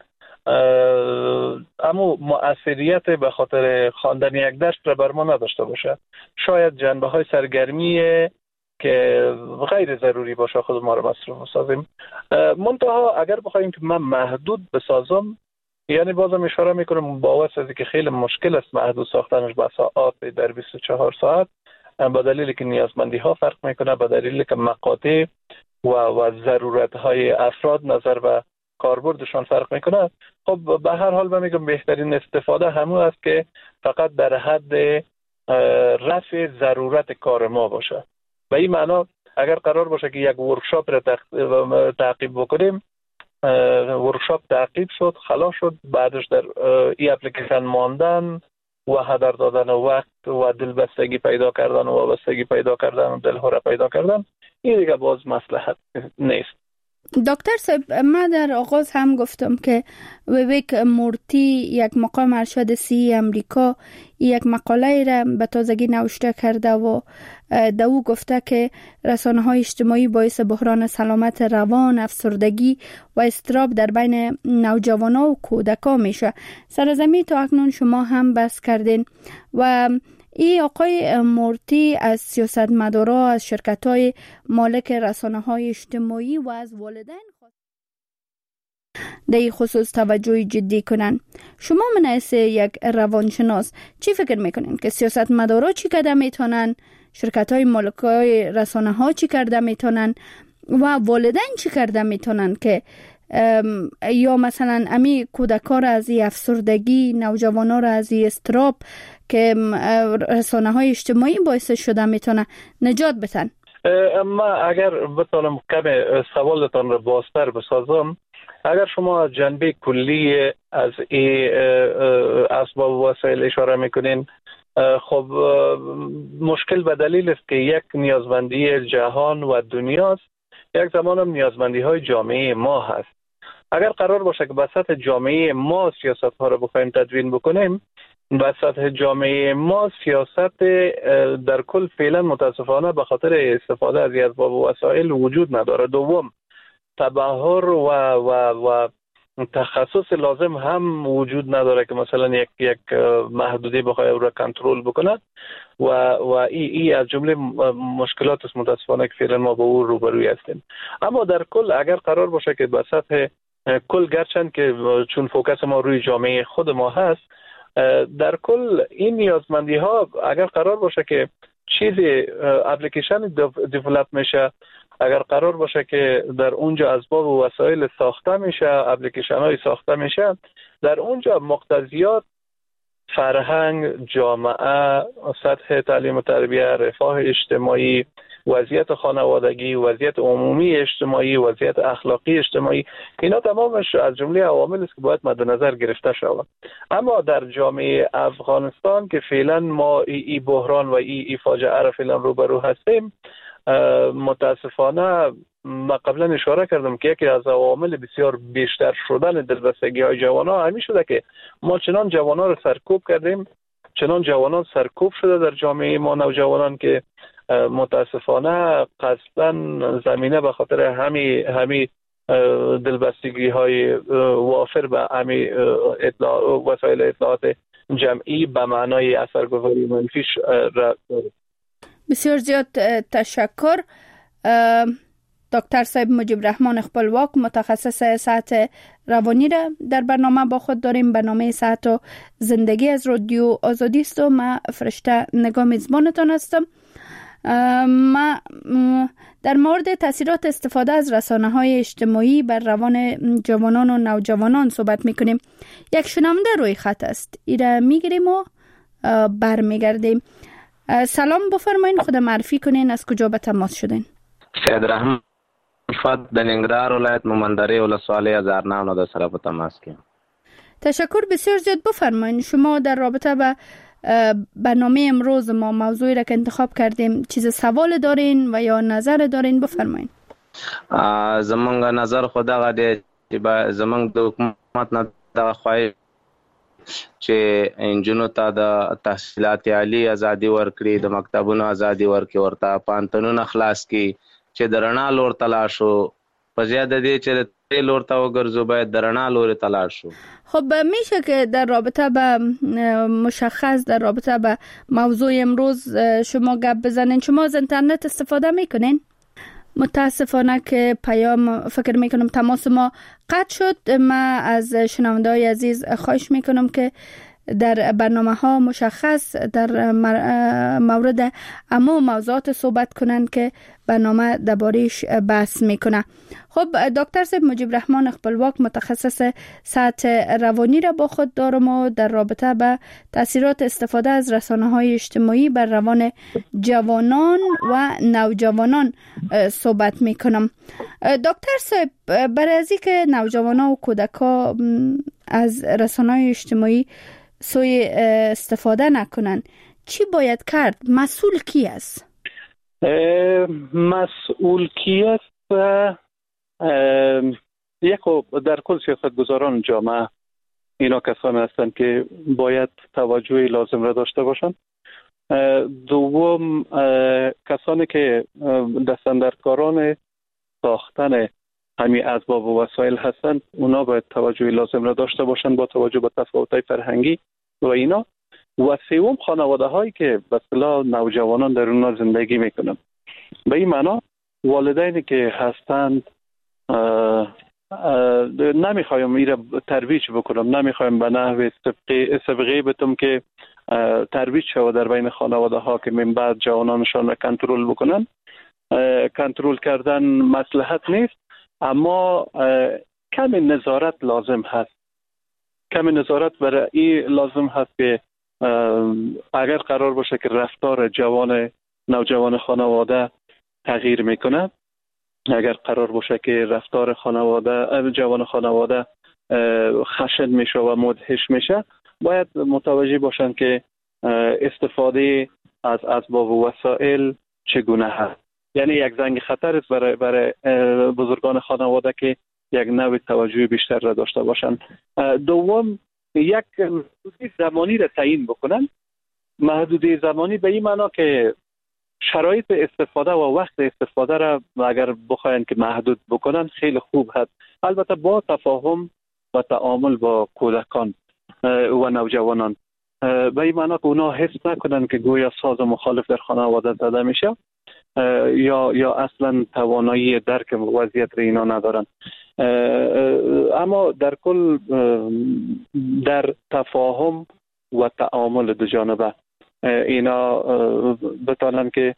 اما مؤثریت به خاطر خواندن یک درس را بر ما نداشته باشه. شاید جنبه های سرگرمی که غیر ضروری باشه خود ما را مصروف سازیم. منتها اگر بخوایم که من محدود بسازم، یعنی بازم اشاره میکنم با واسه از که خیلی مشکل است محدود ساختنش به ساعات در بیست و چهار ساعت، به دلیلی که نیازمندی ها فرق میکنه، به دلیلی که مقاطع و و ضرورت های افراد نظر به کاربردشان فرق میکنه. خب به هر حال من میگم بهترین استفاده همون است که فقط در حد رفع ضرورت کار ما باشه. به این معنا اگر قرار باشه که یک ورکشاپ را تعقیب بکنیم، ورکشاپ تعقیب شد، خلاص شد، بعدش در این اپلیکیشن ماندن و هدر دادن وقت و دلبستگی پیدا کردن و وابستگی پیدا کردن و دلهوره پیدا کردن، این دیگه باز مصلحت نیست. دکتر صاحب، من در آغاز هم گفتم که ویویک مورتی، یک مقام ارشد سی امریکا، یک مقاله را به تازگی نوشته کرده و در او گفته که رسانه های اجتماعی باعث بحران سلامت روان، افسردگی و اضطراب در بین نوجوانان و کودکان میشه. سرزمین تا اکنون شما هم بحث کردین و این آقای مورتی از سیاستمدارا، از شرکت‌های مالک رسانه‌های اجتماعی و از والدین خواست در این خصوص توجه جدی کنن. شما من از یک روانشناس چی فکر میکنین که سیاستمدارا چی کرده میتونن، شرکت‌های مالکای رسانه‌ها چی کرده میتونن و والدین چی کرده میتونن که یا مثلا امی کودکان را از افسردگی، نوجوانان را از اضطراب که رسانه های اجتماعی باعث شده میتونه نجات بدن؟ اما اگر بتونم کم سوالتان را بازتر بسازم، اگر شما جنبه کلی از این اسباب و وسایل اشاره میکنین، خب مشکل به دلیل است که یک نیازمندی جهان و دنیاست، یک زمان هم نیازمندی های جامعه ما هست. اگر قرار باشه که به سطح جامعه ما سیاست ها رو بخوایم تدوین بکنیم، به سطح جامعه ما سیاست در کل فعلا متاسفانه به خاطر استفاده از اسباب و وسایل وجود نداره. دوم، تبحر و و و تخصص لازم هم وجود نداره که مثلا یک یک محدودی بخواد او را کنترل بکنه و و ای, ای از جمله مشکلات است متاسفانه که فعلا ما با او روبروی هستیم. اما در کل اگر قرار باشه که به سطح کل، گرچند که چون فوکس ما روی جامعه خود ما هست، در کل این نیازمندی ها اگر قرار باشه که چیزی اپلیکیشن دیولپ میشه، اگر قرار باشه که در اونجا اسباب و وسایل ساخته میشه، اپلیکیشن های ساخته میشه، در اونجا مقتضیات فرهنگ، جامعه، سطح تعلیم و تربیه، رفاه اجتماعی، وضعیت خانوادگی، وضعیت عمومی اجتماعی، وضعیت اخلاقی اجتماعی، اینا تمامش از جمله عوامل است که باید مد نظر گرفته شود. اما در جامعه افغانستان که فعلا ما ای, ای بحران و ای, ای فاجعه را فعلا روبرو هستیم، متاسفانه ما قبلا اشاره کردم که یکی از عوامل بسیار بیشتر شدن دلبستگی های جوانان همین شده که ما چنان جوانان را سرکوب کردیم، چنان جوانان سرکوب شده در جامعه ما، نوجوانان، که متاسفانه قصداً زمینه به خاطر همی همی دلبستگی های وافر به همی اطلاع وسایل اطلاعات جمعی به معنای اثرگذاری منفیش را. بسیار زیاد تشکر. دکتر صاحب مجیب رحمان خپلواک، متخصص صحت روانی را در برنامه با خود داریم. برنامه صحت و زندگی از رادیو آزادی است و من فرشته نگاه میزبانتان هستم. ما در مورد تاثیرات استفاده از رسانه‌های اجتماعی بر روان جوانان و نوجوانان صحبت میکنیم. یک شنونده روی خط است، ایره میگیریم و برمیگردیم. سلام، بفرمایین، خود معرفی کنین، از کجا به تماس شدین؟ سید رحمان فت در ننگرهار ولایت مومندره ولسوالی هزارنانو در سره په تماس کې. تشکر بسیار زیاد. بفرمایین شما در رابطه به برنامه امروز ما موضوعی را که انتخاب کردیم چیز سوال دارین و یا نظر دارین؟ بفرمایین. زمونږ نظر خو دغه دی چې زمونږ د حکومت نه دغه خواهش چې انجونو ته د تحصیلات عالی ازادي ورکړي، د مکتبونو ازادي ورکړي، ورته پانتونونه خلاص کړي چې د رڼا لور ته لاړ شو، په زیاده دی چې د تیل لور ته وګرځو باید د رڼا لوري ته لاړ شو. خب میشه که در رابطه به مشخص در رابطه به موضوع امروز شما گپ بزنین؟ شما از اینترنت استفاده میکنین؟ متاسفانه که پیام فکر میکنم تماس ما قطع شد. من از شنونده‌های عزیز خواهش میکنم که در برنامه ها مشخص در مورد اما موضوعات صحبت کنن که برنامه درباره‌اش بحث میکنه. خب دکتر صاحب مجیب رحمان خپلواک، متخصص صحت روانی را با خود دارم و در رابطه به تاثیرات استفاده از رسانه‌های اجتماعی بر روان جوانان و نوجوانان صحبت میکنم. دکتر صاحب، برای از اینکه نوجوانان و کودکان از رسانه‌های اجتماعی سوی استفاده نکنن چی باید کرد؟ مسئول کی است؟ مسئول کی است؟ یک در کل سیاستگزاران جامعه اینا کسانی هستند که باید توجه لازم را داشته باشند. دوم کسانی که دستاندرکاران ساختن همین اسباب و وسایل هستند اونا باید توجه لازم را داشته باشند با توجه به تفاوت‌های فرهنگی و اینا. و سوم خانواده هایی که به اصطلاح نوجوانان در اونها زندگی میکنند. به این معنا والدینی که هستند نمیخوایم ایره ترویج بکنم، نمیخوایم به نحو سبقه بتم که ترویج شود در بین خانواده ها که من بعد جوانانشان را کنترل بکنن. کنترل کردن مصلحت نیست، اما کمی نظارت لازم هست. کمی نظارت برای این لازم هست که اگر قرار باشه که رفتار جوان نوجوان خانواده تغییر میکنه، اگر قرار باشه که رفتار خانواده جوان خانواده خشن میشه و مدهش میشه، باید متوجه باشن که استفاده از اسباب و وسایل چگونه هست. یعنی یک زنگ خطر است برای برای بزرگان خانواده که یک نوع توجه بیشتر را داشته باشند. دوم یک محدوده زمانی را تعیین بکنن. محدوده زمانی به این معنا که شرایط استفاده و وقت استفاده را اگر بخواین که محدود بکنن خیلی خوب هست، البته با تفاهم و تعامل با کودکان و نوجوانان. به این معنا که اونا حس نکنن که گویا ساز مخالف در خانواده زده میشه یا یا اصلا توانایی درک وضعیت را اینا ندارن. اما در کل در تفاهم و تعامل دو جانبه اینا بتانن که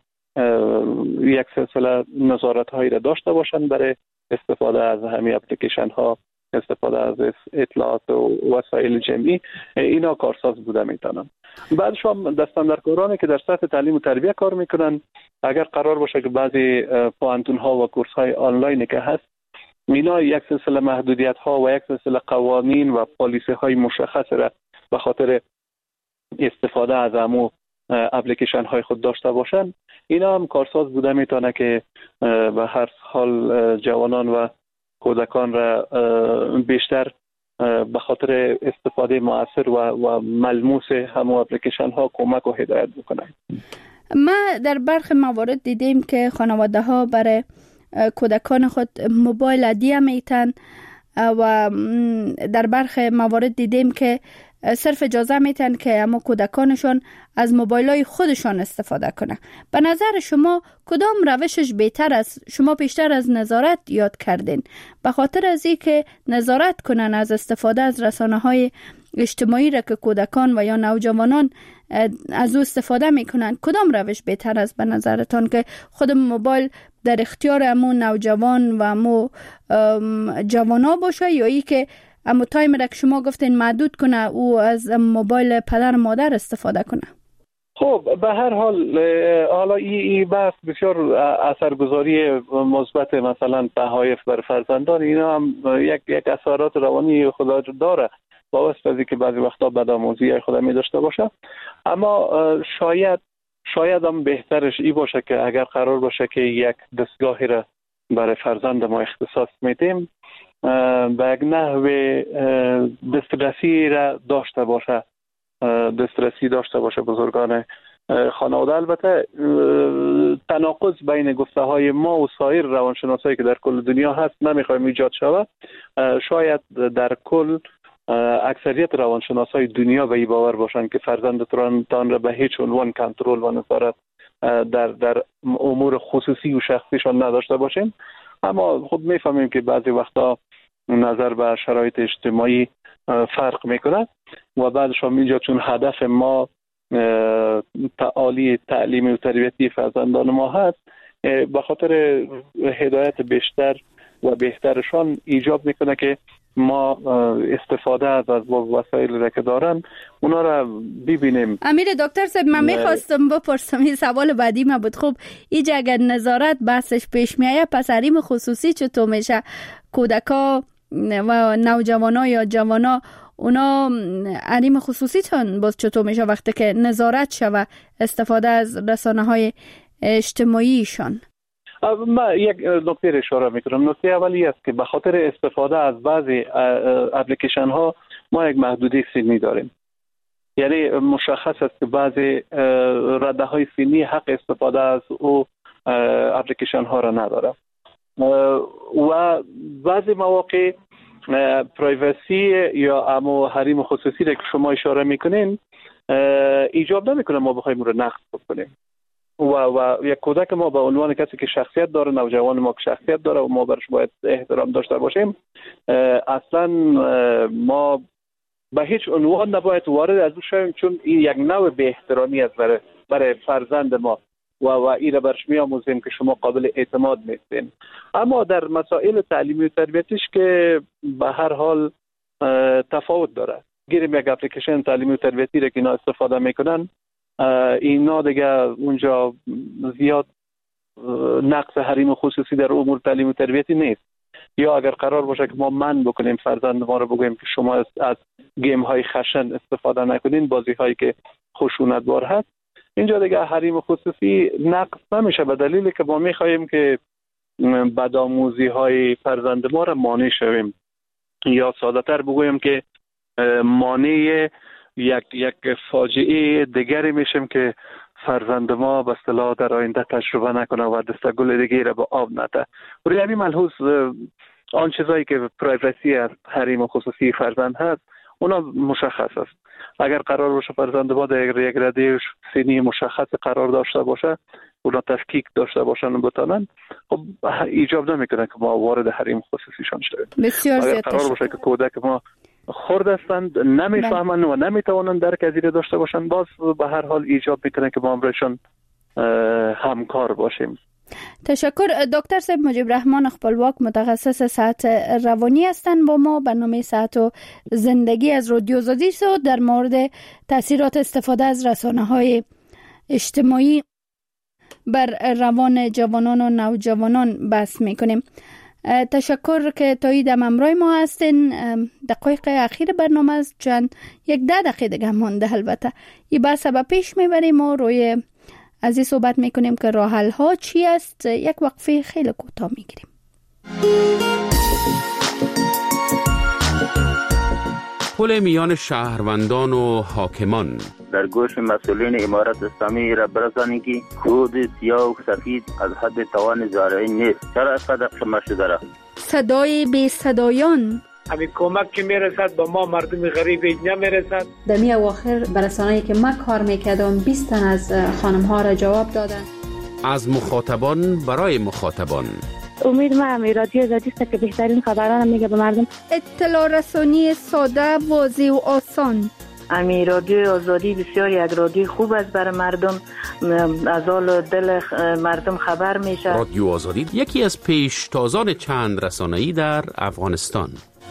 یک سلسله نظارت هایی را داشته باشند برای استفاده از همین اپلیکیشن ها، استفاده از اطلاعات و وسایل جمعی. اینا کارساز بوده میتونن. بعدش هم دستاندرکارانی که در سطح تعلیم و تربیت کار میکنن، اگر قرار باشه که بعضی پوانتون ها و کورس های آنلاین که هست، اینا یک سلسله محدودیت ها و یک سلسله قوانین و پالیسی های مشخص را به خاطر استفاده از امو اپلیکیشن های خود داشته باشن. اینا هم کارساز بوده میتونه که به هر حال جوانان و کودکان را بیشتر به خاطر استفاده مؤثر و, و ملموس همو اپلیکیشن ها کمک و هدایت بکنن. ما در برخی موارد دیدیم که خانواده ها برای کودکان خود موبایل هدیه میتن و در برخی موارد دیدیم که صرف اجازه میتن که اما کودکانشون از موبایلای خودشان استفاده کنه. به نظر شما کدام روشش بهتر است؟ شما بیشتر از نظارت یاد کردین. به خاطر از این که نظارت کنن از استفاده از رسانه‌های اجتماعی را که کودکان و یا نوجوانان از او استفاده میکنن، کدام روش بهتر است به نظرتان که خود موبایل در اختیار امو نوجوان و امو جوانا باشه یا ای که اما تایم را که شما گفتین محدود کنه او از موبایل پدر مادر استفاده کنه؟ خب به هر حال حالا این ای بحث بسیار اثرگذاری مثبت مثلا تحایف بر فرزندان اینا هم یک یک اثرات روانی خدا داره با واسطه که بعضی وقتا بدآموزی خدا می داشته باشه. اما شاید شاید هم بهترش ای باشه که اگر قرار باشه که یک دستگاهی را برای فرزند ما اختصاص میدیم به یک نحو دسترسی را داشته باشه دسترسی داشته باشه بزرگان خانواده. البته تناقض بین گفته های ما و سایر روانشناسایی که در کل دنیا هست نمیخوایم ایجاد شود. شاید در کل اکثریت روانشناسای دنیا به این باور باشند که فرزندتان را به هیچ عنوان کنترل و نظارت در در امور خصوصی و شخصیشان نداشته باشیم. اما خود میفهمیم که بعضی وقتا نظر به شرایط اجتماعی فرق میکنه و بعدش هم اینجا چون هدف ما تعالی تعلیمی و تربیتی فرزندان ما هست، به خاطر هدایت بیشتر و بهترشان ایجاب میکنه که ما استفاده از اسباب وسایل را که دارن اونا را ببینیم. امیر دکتر صاحب من میخواستم بپرسم، این سوال بعدی ما بود. خب اینجا اگر نظارت بحثش پیش میایه پس حریم خصوصی چطور میشه؟ کودکا و نوجوانا یا جوانا اونا حریم خصوصی تان باز چطور میشه وقتی که نظارت شوه استفاده از رسانه های اجتماعیشان؟ من یک نکته اشاره میکنم. نکته اولی است که به خاطر استفاده از بعضی اپلیکیشن ها ما یک محدودی سنی داریم. یعنی مشخص است که بعضی رده های سنی حق استفاده از او اپلیکیشن ها را نداره و بعضی مواقع پرایوسی یا امو حریم خصوصی را که شما اشاره میکنین ایجاب نمیکنه ما بخوایم رو نقض بکنیم و و یک کودک ما به عنوان کسی که شخصیت داره، نوجوان ما که شخصیت داره و ما برش باید احترام داشته باشیم، اصلا ما به هیچ عنوان نباید وارد از او شویم، چون این یک نوع به احترامی است برای برای فرزند ما و و این را برش می‌آموزیم که شما قابل اعتماد نیستین. اما در مسائل تعلیمی و تربیتیش که به هر حال تفاوت داره. گیریم یک اپلیکیشن تعلیمی و تربیتی را که اینا استفاده میکنن، اینا دیگه اونجا زیاد نقص حریم خصوصی در امور تعلیم و تربیتی نیست. یا اگر قرار باشه که ما من بکنیم فرزند ما رو بگوییم که شما از گیم های خشن استفاده نکنین، بازی هایی که خشونت بار هست، اینجا دیگه حریم خصوصی نقص نمیشه، به دلیلی که ما میخواهیم که بدآموزی های فرزند ما را مانع شویم، یا ساده تر بگویم که مانع یک یک فاجعه دیگری میشیم که فرزند ما به اصطلاح در آینده تجربه نکنه و دستگل دیگه را به آب نده. روی همین ملحوظ آن چیزایی که پرایوسی از حریم خصوصی فرزند هست اونا مشخص است. اگر قرار باشه فرزند ما در یک رده سنی مشخص قرار داشته باشه، اونا تفکیک داشته باشن و بتانن، خب ایجاب نمیکنه که ما وارد حریم خصوصیشان شویم. بسیار اگر قرار باشه که کودک ما خرد هستند، نمیفهمند و نمیتوانند درک از این داشته باشند، باز به هر حال ایجاب میکنه که با امرشان همکار باشیم. تشکر. دکتر صاحب مجیب رحمان خپلواک، متخصص صحت روانی هستند. با ما برنامه صحت و زندگی از رادیو آزادی سو در مورد تاثیرات استفاده از رسانه‌های اجتماعی بر روان جوانان و نوجوانان بحث میکنیم. تشکر که تایید همراه ما هستین. دقایق اخیر برنامه است، چند یک ده دقیقه دیگه مونده. البته این بحث به پیش میبریم و روی از این صحبت میکنیم که راه حل ها چی است. یک وقفه خیلی کوتاه میگیریم. پل میان شهروندان و حاکمان در گوش مسئولین امارت اسلامی را برسانید که خود سیاه و سفید از حد توان زارعی نیست. چرا اینقدر شما شده را؟ صدای بی صدایان. همین کمک که میرسد با ما مردم غریب نمیرسد. در می اواخر برسانه‌ای که من کار میکردم بیست تن از خانم ها را جواب دادن. از مخاطبان برای مخاطبان. امید ما هم رادیو آزادی است که بهترین خبران میگه به مردم. اطلاع رسانی ساده، واضح و آسان. امی رادیو آزادی بسیار یک رادیو خوب است برای مردم، از حال دل مردم خبر میشه. رادیو آزادی یکی از پیشتازان چند رسانه‌ای در افغانستان.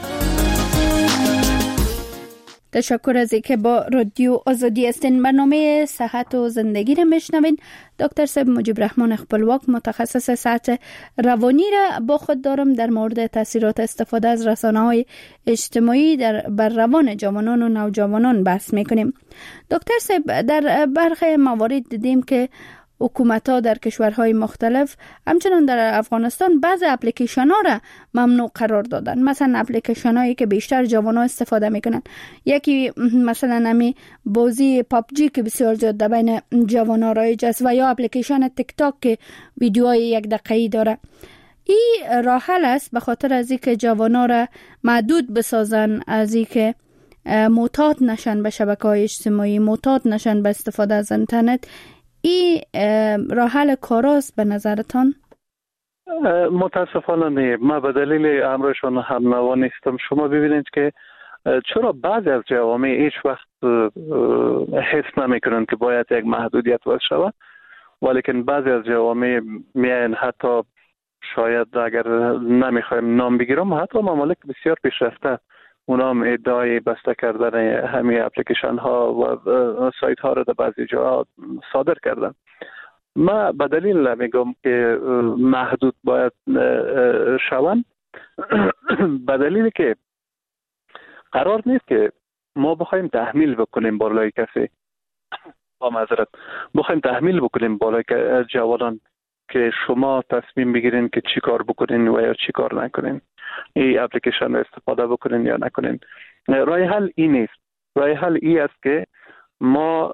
تشکر از اینکه با رادیو آزادی هستین. برنامه صحت و زندگی را میشنوین. دکتر صاحب مجیب رحمان خپلواک، متخصص صحت روانی را با خود دارم. در مورد تاثیرات استفاده از رسانه‌های اجتماعی در بر روان جوانان و نوجوانان بحث میکنیم. دکتر صاحب، در برخی موارد دیدیم که حکومت‌ها در کشورهای مختلف، همچنان در افغانستان، بعضی اپلیکیشن‌ها را ممنوع قرار دادن. مثلا اپلیکیشن‌هایی که بیشتر جوان‌ها استفاده میکنن، یکی مثلا امی بازی پابجی که بسیار زیاد در بین جوان‌ها رایج است، و یا اپلیکیشن تیک تاک که ویدیوهای یک دقیقه‌ای داره. این راه حل است به خاطر از اینکه جوان‌ها را محدود بسازن، از اینکه معتاد نشن به شبکه‌های اجتماعی، معتاد نشن به استفاده از اینترنت. این راه حل کاراست به نظرتان؟ متاسفانه نه. من به دلیل امرشان هم نوا نیستم. شما ببینید که چرا بعضی از جوامع هیچ وقت حس نمیکنن که باید یک محدودیت وضع شود، ولیکن بعضی از جوامع میان، حتی شاید اگر نمیخوایم نام بگیرم، حتی ممالک بسیار پیشرفته، اونا هم ادعای بسته کردن همه اپلیکیشن ها و سایت ها را در بعضی جاها صادر کردن. ما به دلیل میگم که محدود باید شوند، به دلیل که قرار نیست که ما بخوایم تحمیل بکنیم بالای کسی، با معذرت بخوایم تحمیل بکنیم بالای جوانان که شما تصمیم بگیرین که چی کار بکنین و یا چی کار نکنین، این اپلیکیشن رو استفاده بکنین یا نکنین. راه حل این نیست. راه حل این است که ما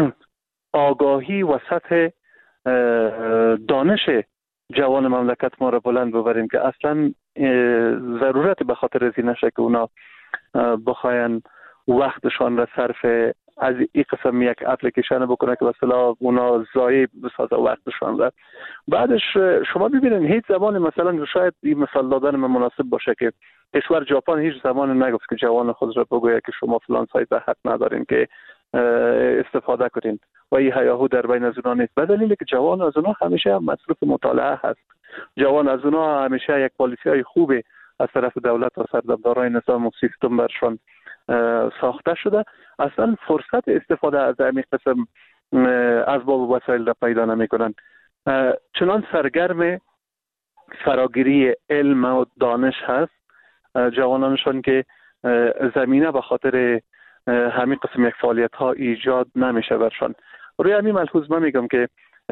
آگاهی و سطح دانش جوان مملکت ما را بلند ببریم که اصلا ضرورت به خاطر از این نشه که اونا بخواین وقتشان را صرف از این قسم یک اپلیکیشن بکنه که مثلا اونا ضایع بسازه وقتشان را. بعدش شما ببینید هیچ زمان مثلا شاید این مثال دادن من مناسب باشه که کشور ژاپن هیچ زمان نگفت که جوان خود را بگوید که شما فلان سایت حق ندارین که استفاده کنین و این هیاهو در بین از اونا نیست، به دلیلی که جوان از اونا همیشه مصروف مطالعه هست. جوان از اونا همیشه یک پالیسی های خوبی از طرف دولت و سردمدارای نظام و سیستم برشان ساخته شده. اصلا فرصت استفاده از همین قسم اسباب و وسایل را پیدا نمی کنن. چنان سرگرم فراگیری علم و دانش هست جوانانشان که زمینه به خاطر همین قسم یک فعالیت ها ایجاد نمیشه برشان. روی همین ملحوظ من میگم که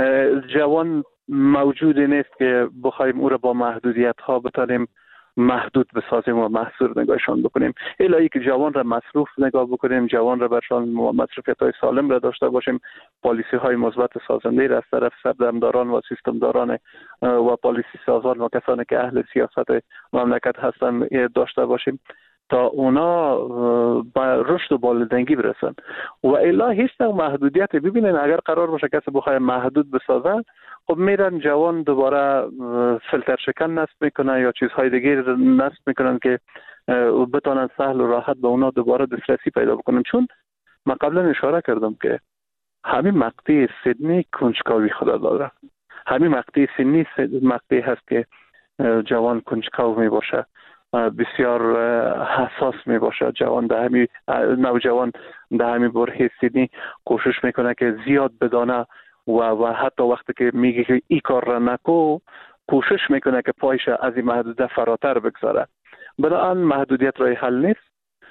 جوان موجود نیست که بخوایم او را با محدودیت ها بتانیم محدود بسازیم و محصور نگاهشان بکنیم. الهی که جوان را مصروف نگاه بکنیم، جوان را برشان مصروفیت های سالم را داشته باشیم، پالیسی های مثبت سازنده را از طرف سردمداران و سیستمداران و پالیسی سازان و کسانی که اهل سیاست مملکت هستند داشته باشیم تا اونا با رشد و بالادنگی برسن. و الا هیچ نوع محدودیت ببینین اگر قرار باشه کسی بخواد محدود بسازه، خب میرن جوان دوباره فیلتر شکن نصب میکنن یا چیزهای دیگه نصب میکنن که بتونن سهل و راحت به اونا دوباره دسترسی پیدا بکنن. چون من قبلا اشاره کردم که همین مقطع سنی کنجکاوی خدا داره. همین مقطع سنی مقطع هست که جوان کنجکاو می باشه، بسیار حساس می باشه. جوان ده همی نوجوان ده همی برهه سنی کوشش میکنه که زیاد بدانه و و حتی وقتی که میگه که این کار را نکو کوشش میکنه که پایش از این محدودیت فراتر بگذاره. بنابراین محدودیت رای حل نیست.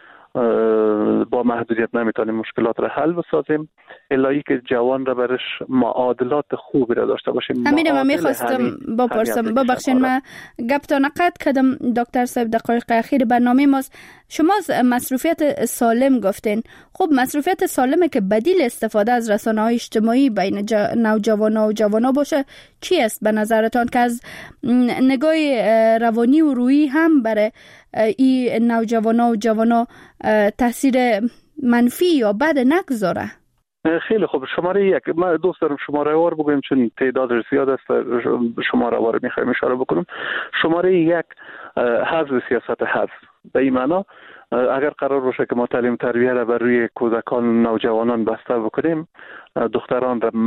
با محدودیت نمیتونیم مشکلات را حل بسازیم الهی که جوان را برش معادلات خوبی را داشته باشیم. همین ما میخواستم بپرسم، ببخشید من گپتان قطع کردم دکتر صاحب. دقایق اخیر برنامه ماست. شما مصروفیت سالم گفتین. خب مصروفیت سالمه که بدیل استفاده از رسانه‌های اجتماعی بین نوجوانا و جوانا باشه چی است به نظرتان که از نگاه روانی و روحی هم برای این نوجوانا و جوانا تاثیر منفی یا بد نگذاره؟ خیلی خوب. شماره یک، من دوست دارم شماره وار بگویم چون تعدادش زیاد است، شماره وار میخوایم اشاره بکنم. شماره یک حذف سیاست حذف. به این معنا اگر قرار باشه که ما تعلیم تربیت را بر روی کودکان و نوجوانان بسته بکنیم، دختران را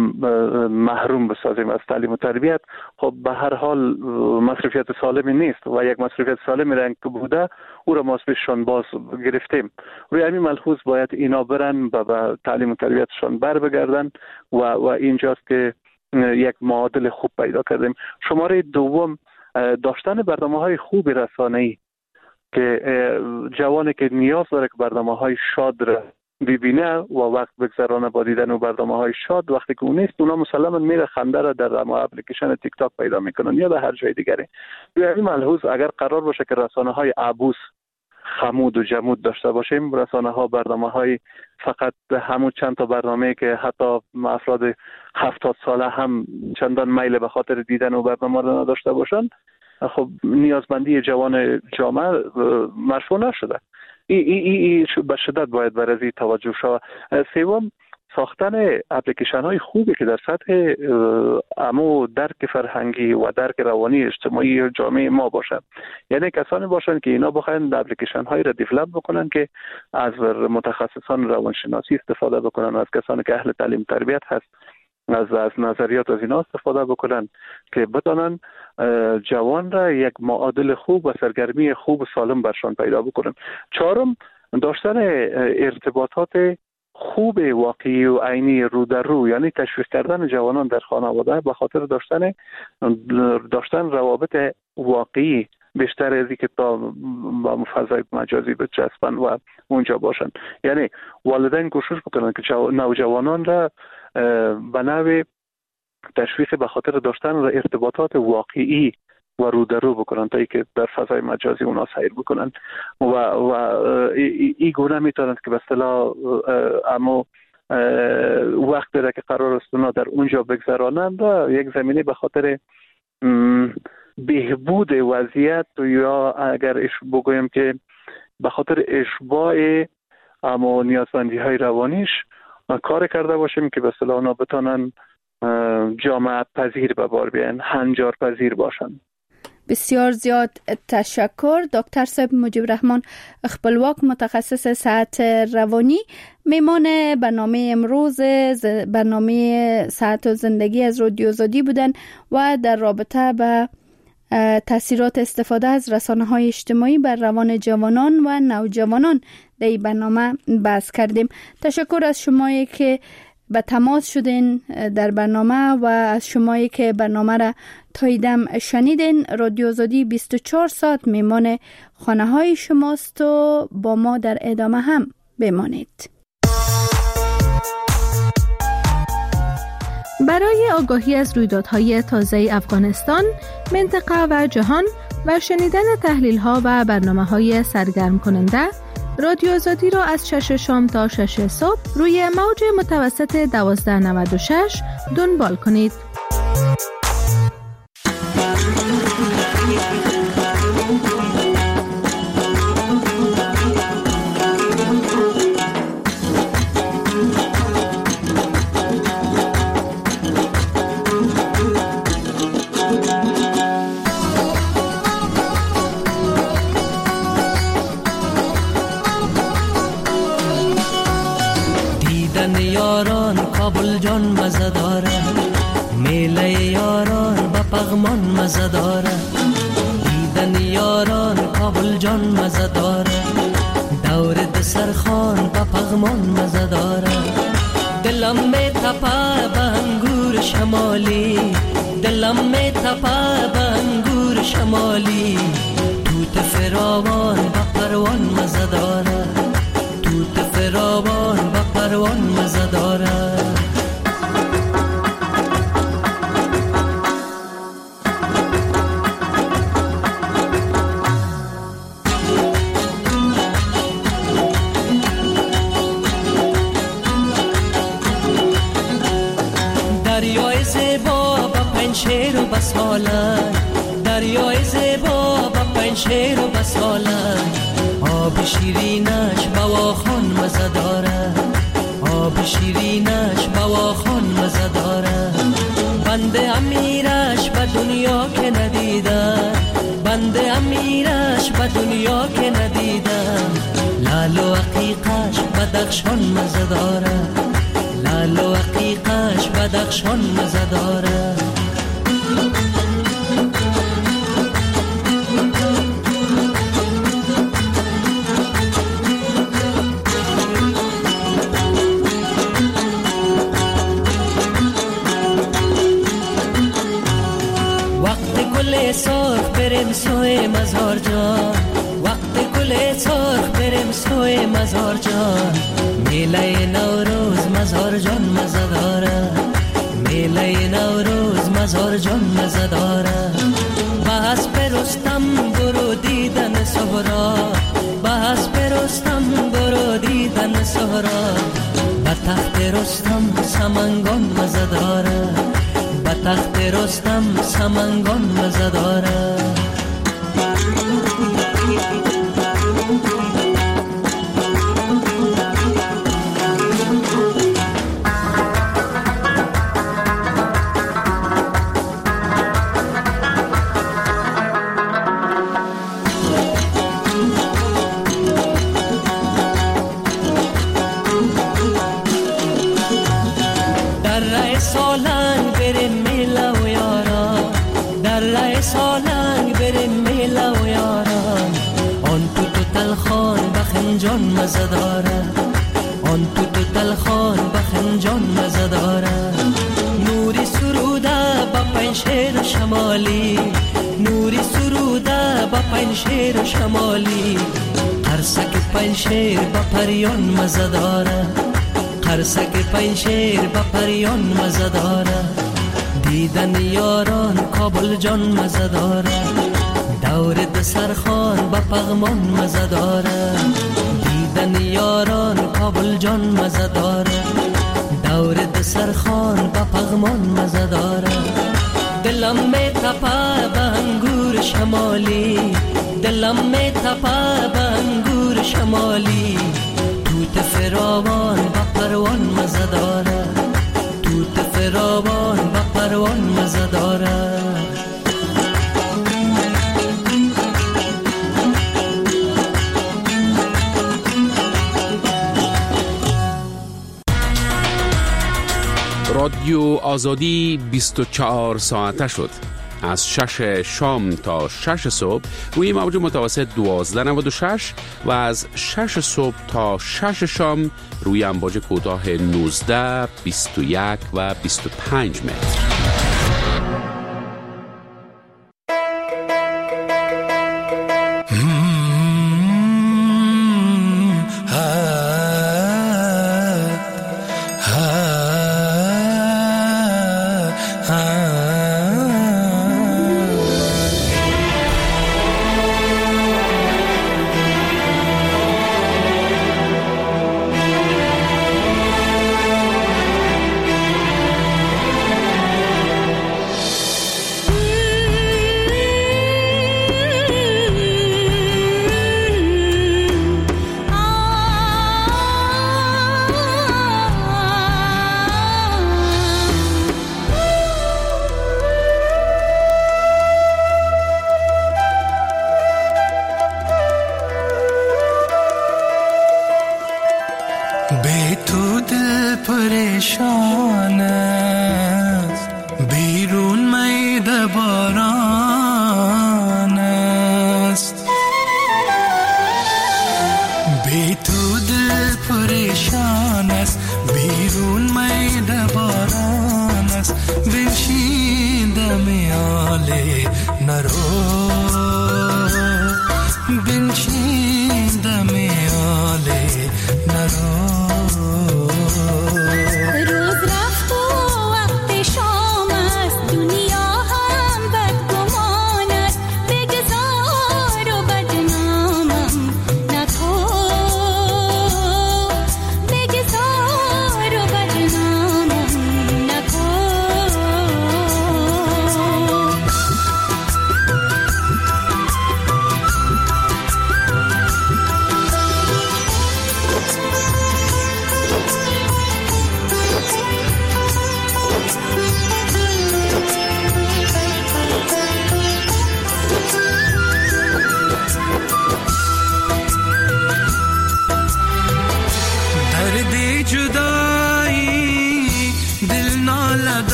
محروم بسازیم از تعلیم و تربیت، خب به هر حال مصرفیت سالمی نیست و یک مصرفیت سالمی رنگ که بوده او را ما اسمشان باز گرفتیم. روی همین ملحوظ باید اینا برن و به تعلیم و تربیتشان بر بگردن و, و اینجاست که یک معادل خوب پیدا کردیم. شماره دوم داشتن برنامه های خوب رسانه‌ای که جوانی که نیاز داره که برنامه های شاد را ببینه و وقت بگذرانه با دیدن و برنامه های شاد، وقتی که اون نیست اونا مسلما میره خنده را در اپلیکیشن تیک تاک پیدا میکنن یا در هر جای دیگری. به این ملحوظ اگر قرار باشه که رسانه های عبوس خمود و جمود داشته باشیم، رسانه ها برنامه های فقط همون چند تا برنامه که حتی افراد هفتاد ساله هم چندان میل به خاطر دیدن و برنامه را نداشته باشن، خب نیازمندی جوان جامعه مرفوع نشده. این ای ای ای به شدت باید برای توجه شود. سوم ساختن اپلیکیشن های خوبی که در سطح امو درک فرهنگی و درک روانی اجتماعی جامعه ما باشند، یعنی کسانی باشند که اینا بخواین اپلیکیشن هایی را دیولپ بکنن که از متخصصان روانشناسی استفاده بکنن، از کسانی که اهل تعلیم تربیت هست از از نظریات از اینا استفاده بکنن که بتونن جوان را یک معادل خوب و سرگرمی خوب و سالم برشان پیدا بکنن. چهارم داشتن ارتباطات خوب واقعی و عینی رو در رو، یعنی تشویق کردن جوانان در خانواده به خاطر داشتن داشتن روابط واقعی بیشتر از اینکه تا با فضای مجازی بچسبن و اونجا باشن. یعنی والدین کوشش بکنن که نوجوانان را به نوع تشویق به خاطر داشتن ارتباطات واقعی و رو در رو بکنن تا ای که در فضای مجازی اونا سیر بکنن و و این گونه میتونند که به اصطلاح اما وقت داره که قرار است اونا در اونجا بگذرانند و یک زمینه به خاطر بهبود وضعیت یا اگر اش بگویم که به خاطر اشباع اما نیازمندی های روانیش کار کرده باشیم که به اصطلاح اونا بتانن جامعه پذیر به بار بیان، هنجار پذیر باشن. بسیار زیاد تشکر دکتر صاحب مجیب رحمان خپلواک، متخصص صحت روانی، میمان برنامه امروز برنامه صحت و زندگی از رادیو آزادی بودن و در رابطه به تاثیرات استفاده از رسانه‌های اجتماعی بر روان جوانان و نوجوانان در این برنامه بحث کردیم. تشکر از شمایی که به تماس شدین در برنامه و از شمایی که برنامه را تاییدم شنیدین. رادیو آزادی بیست و چهار ساعت میمان خانه های شماست و با ما در ادامه هم بمانید. برای آگاهی از رویدادهای تازه افغانستان، منطقه و جهان و شنیدن تحلیل‌ها و برنامه‌های سرگرم کننده، رادیو آزادی را از شش شام تا شش صبح روی موج متوسط دوازده نود و شش دنبال کنید. یاران کابل جان مزه داره، میله یاران با پغمان مزه داره. دیدن یاران کابل جان مزه داره، دور دسرخان با پغمان مزه داره. دلم می تپه به انگور شمالی، دلم می تپه به انگور شمالی. توت فراوان با پروان مزه داره، توت فراوان با پروان مزه داره. دریای زیبا با پنشیر و بساله، دریای زیبا با پنشیر و بساله. آب شیرینش بواخان مزه داره، آب شیرینش بواخان مزه داره. بنده امیرش به دنیا که ندیدم، بنده امیرش به دنیا که ندیدم. لال و عقیقش بدخشان مزه داره، لال و عقیقش بدخشان مزه داره. سرخ بریم سوی مزار جان، وقت گل سرخ بریم سوی مزار جان. میله نوروز مزار جان مزه داره، میله نوروز مزار جان مزه داره. بحث پرستم برو دیدن سهرا، بحث پرستم برو دیدن سهرا. به تخت رستم سمنگان مزه داره، به تخت رستم سمنگان مزه داره. در رای سالنگ بریم میله و یاران، در رای سالنگ بریم میله و یاران. آن تو تو تلخان بخنجان مزه داره، آن تو تو تلخان بخنجان مزه داره. نوری سروده با پنشیر شمالی، نوری سروده با پنشیر شمالی. قرصک پنشیر با پریان مزه داره، قرصک پنشیر با پریان مزه داره. دیدن یاران کابل جان مزه داره، دور دسترخوان با پغمان مزه داره. دیدن یاران کابل جان مزه داره، دور دسترخوان با پغمان مزه داره. دلم می تپه به انگور شمالی، دلم می تپه به انگور شمالی. توت فراوان با پروان مزه داره، توت فراوان با پروان مزه داره. رادیو آزادی بیست و چهار ساعته شد. از شش شام تا شش صبح روی موج متوسط دوازده نود و شش و از شش صبح تا شش شام روی امواج کوتاه نوزده، بیست و یک و بیست و پنج متر.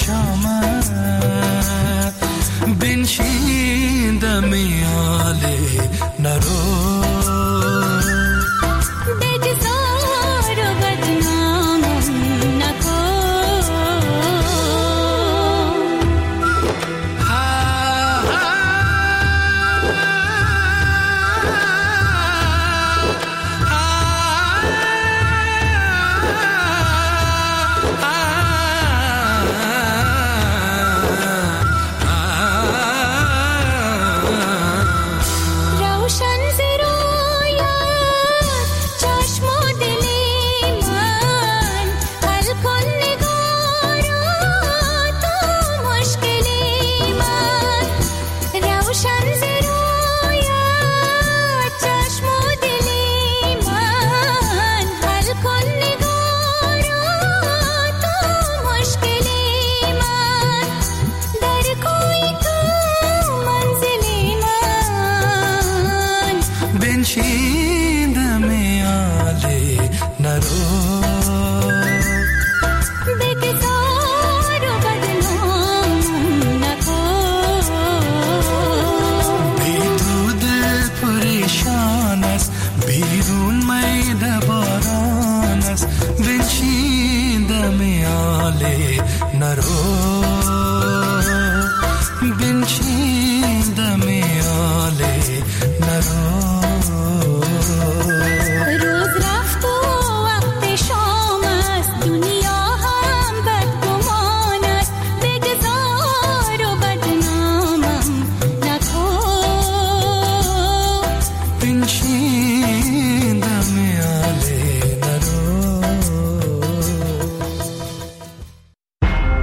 بنشین دمیاله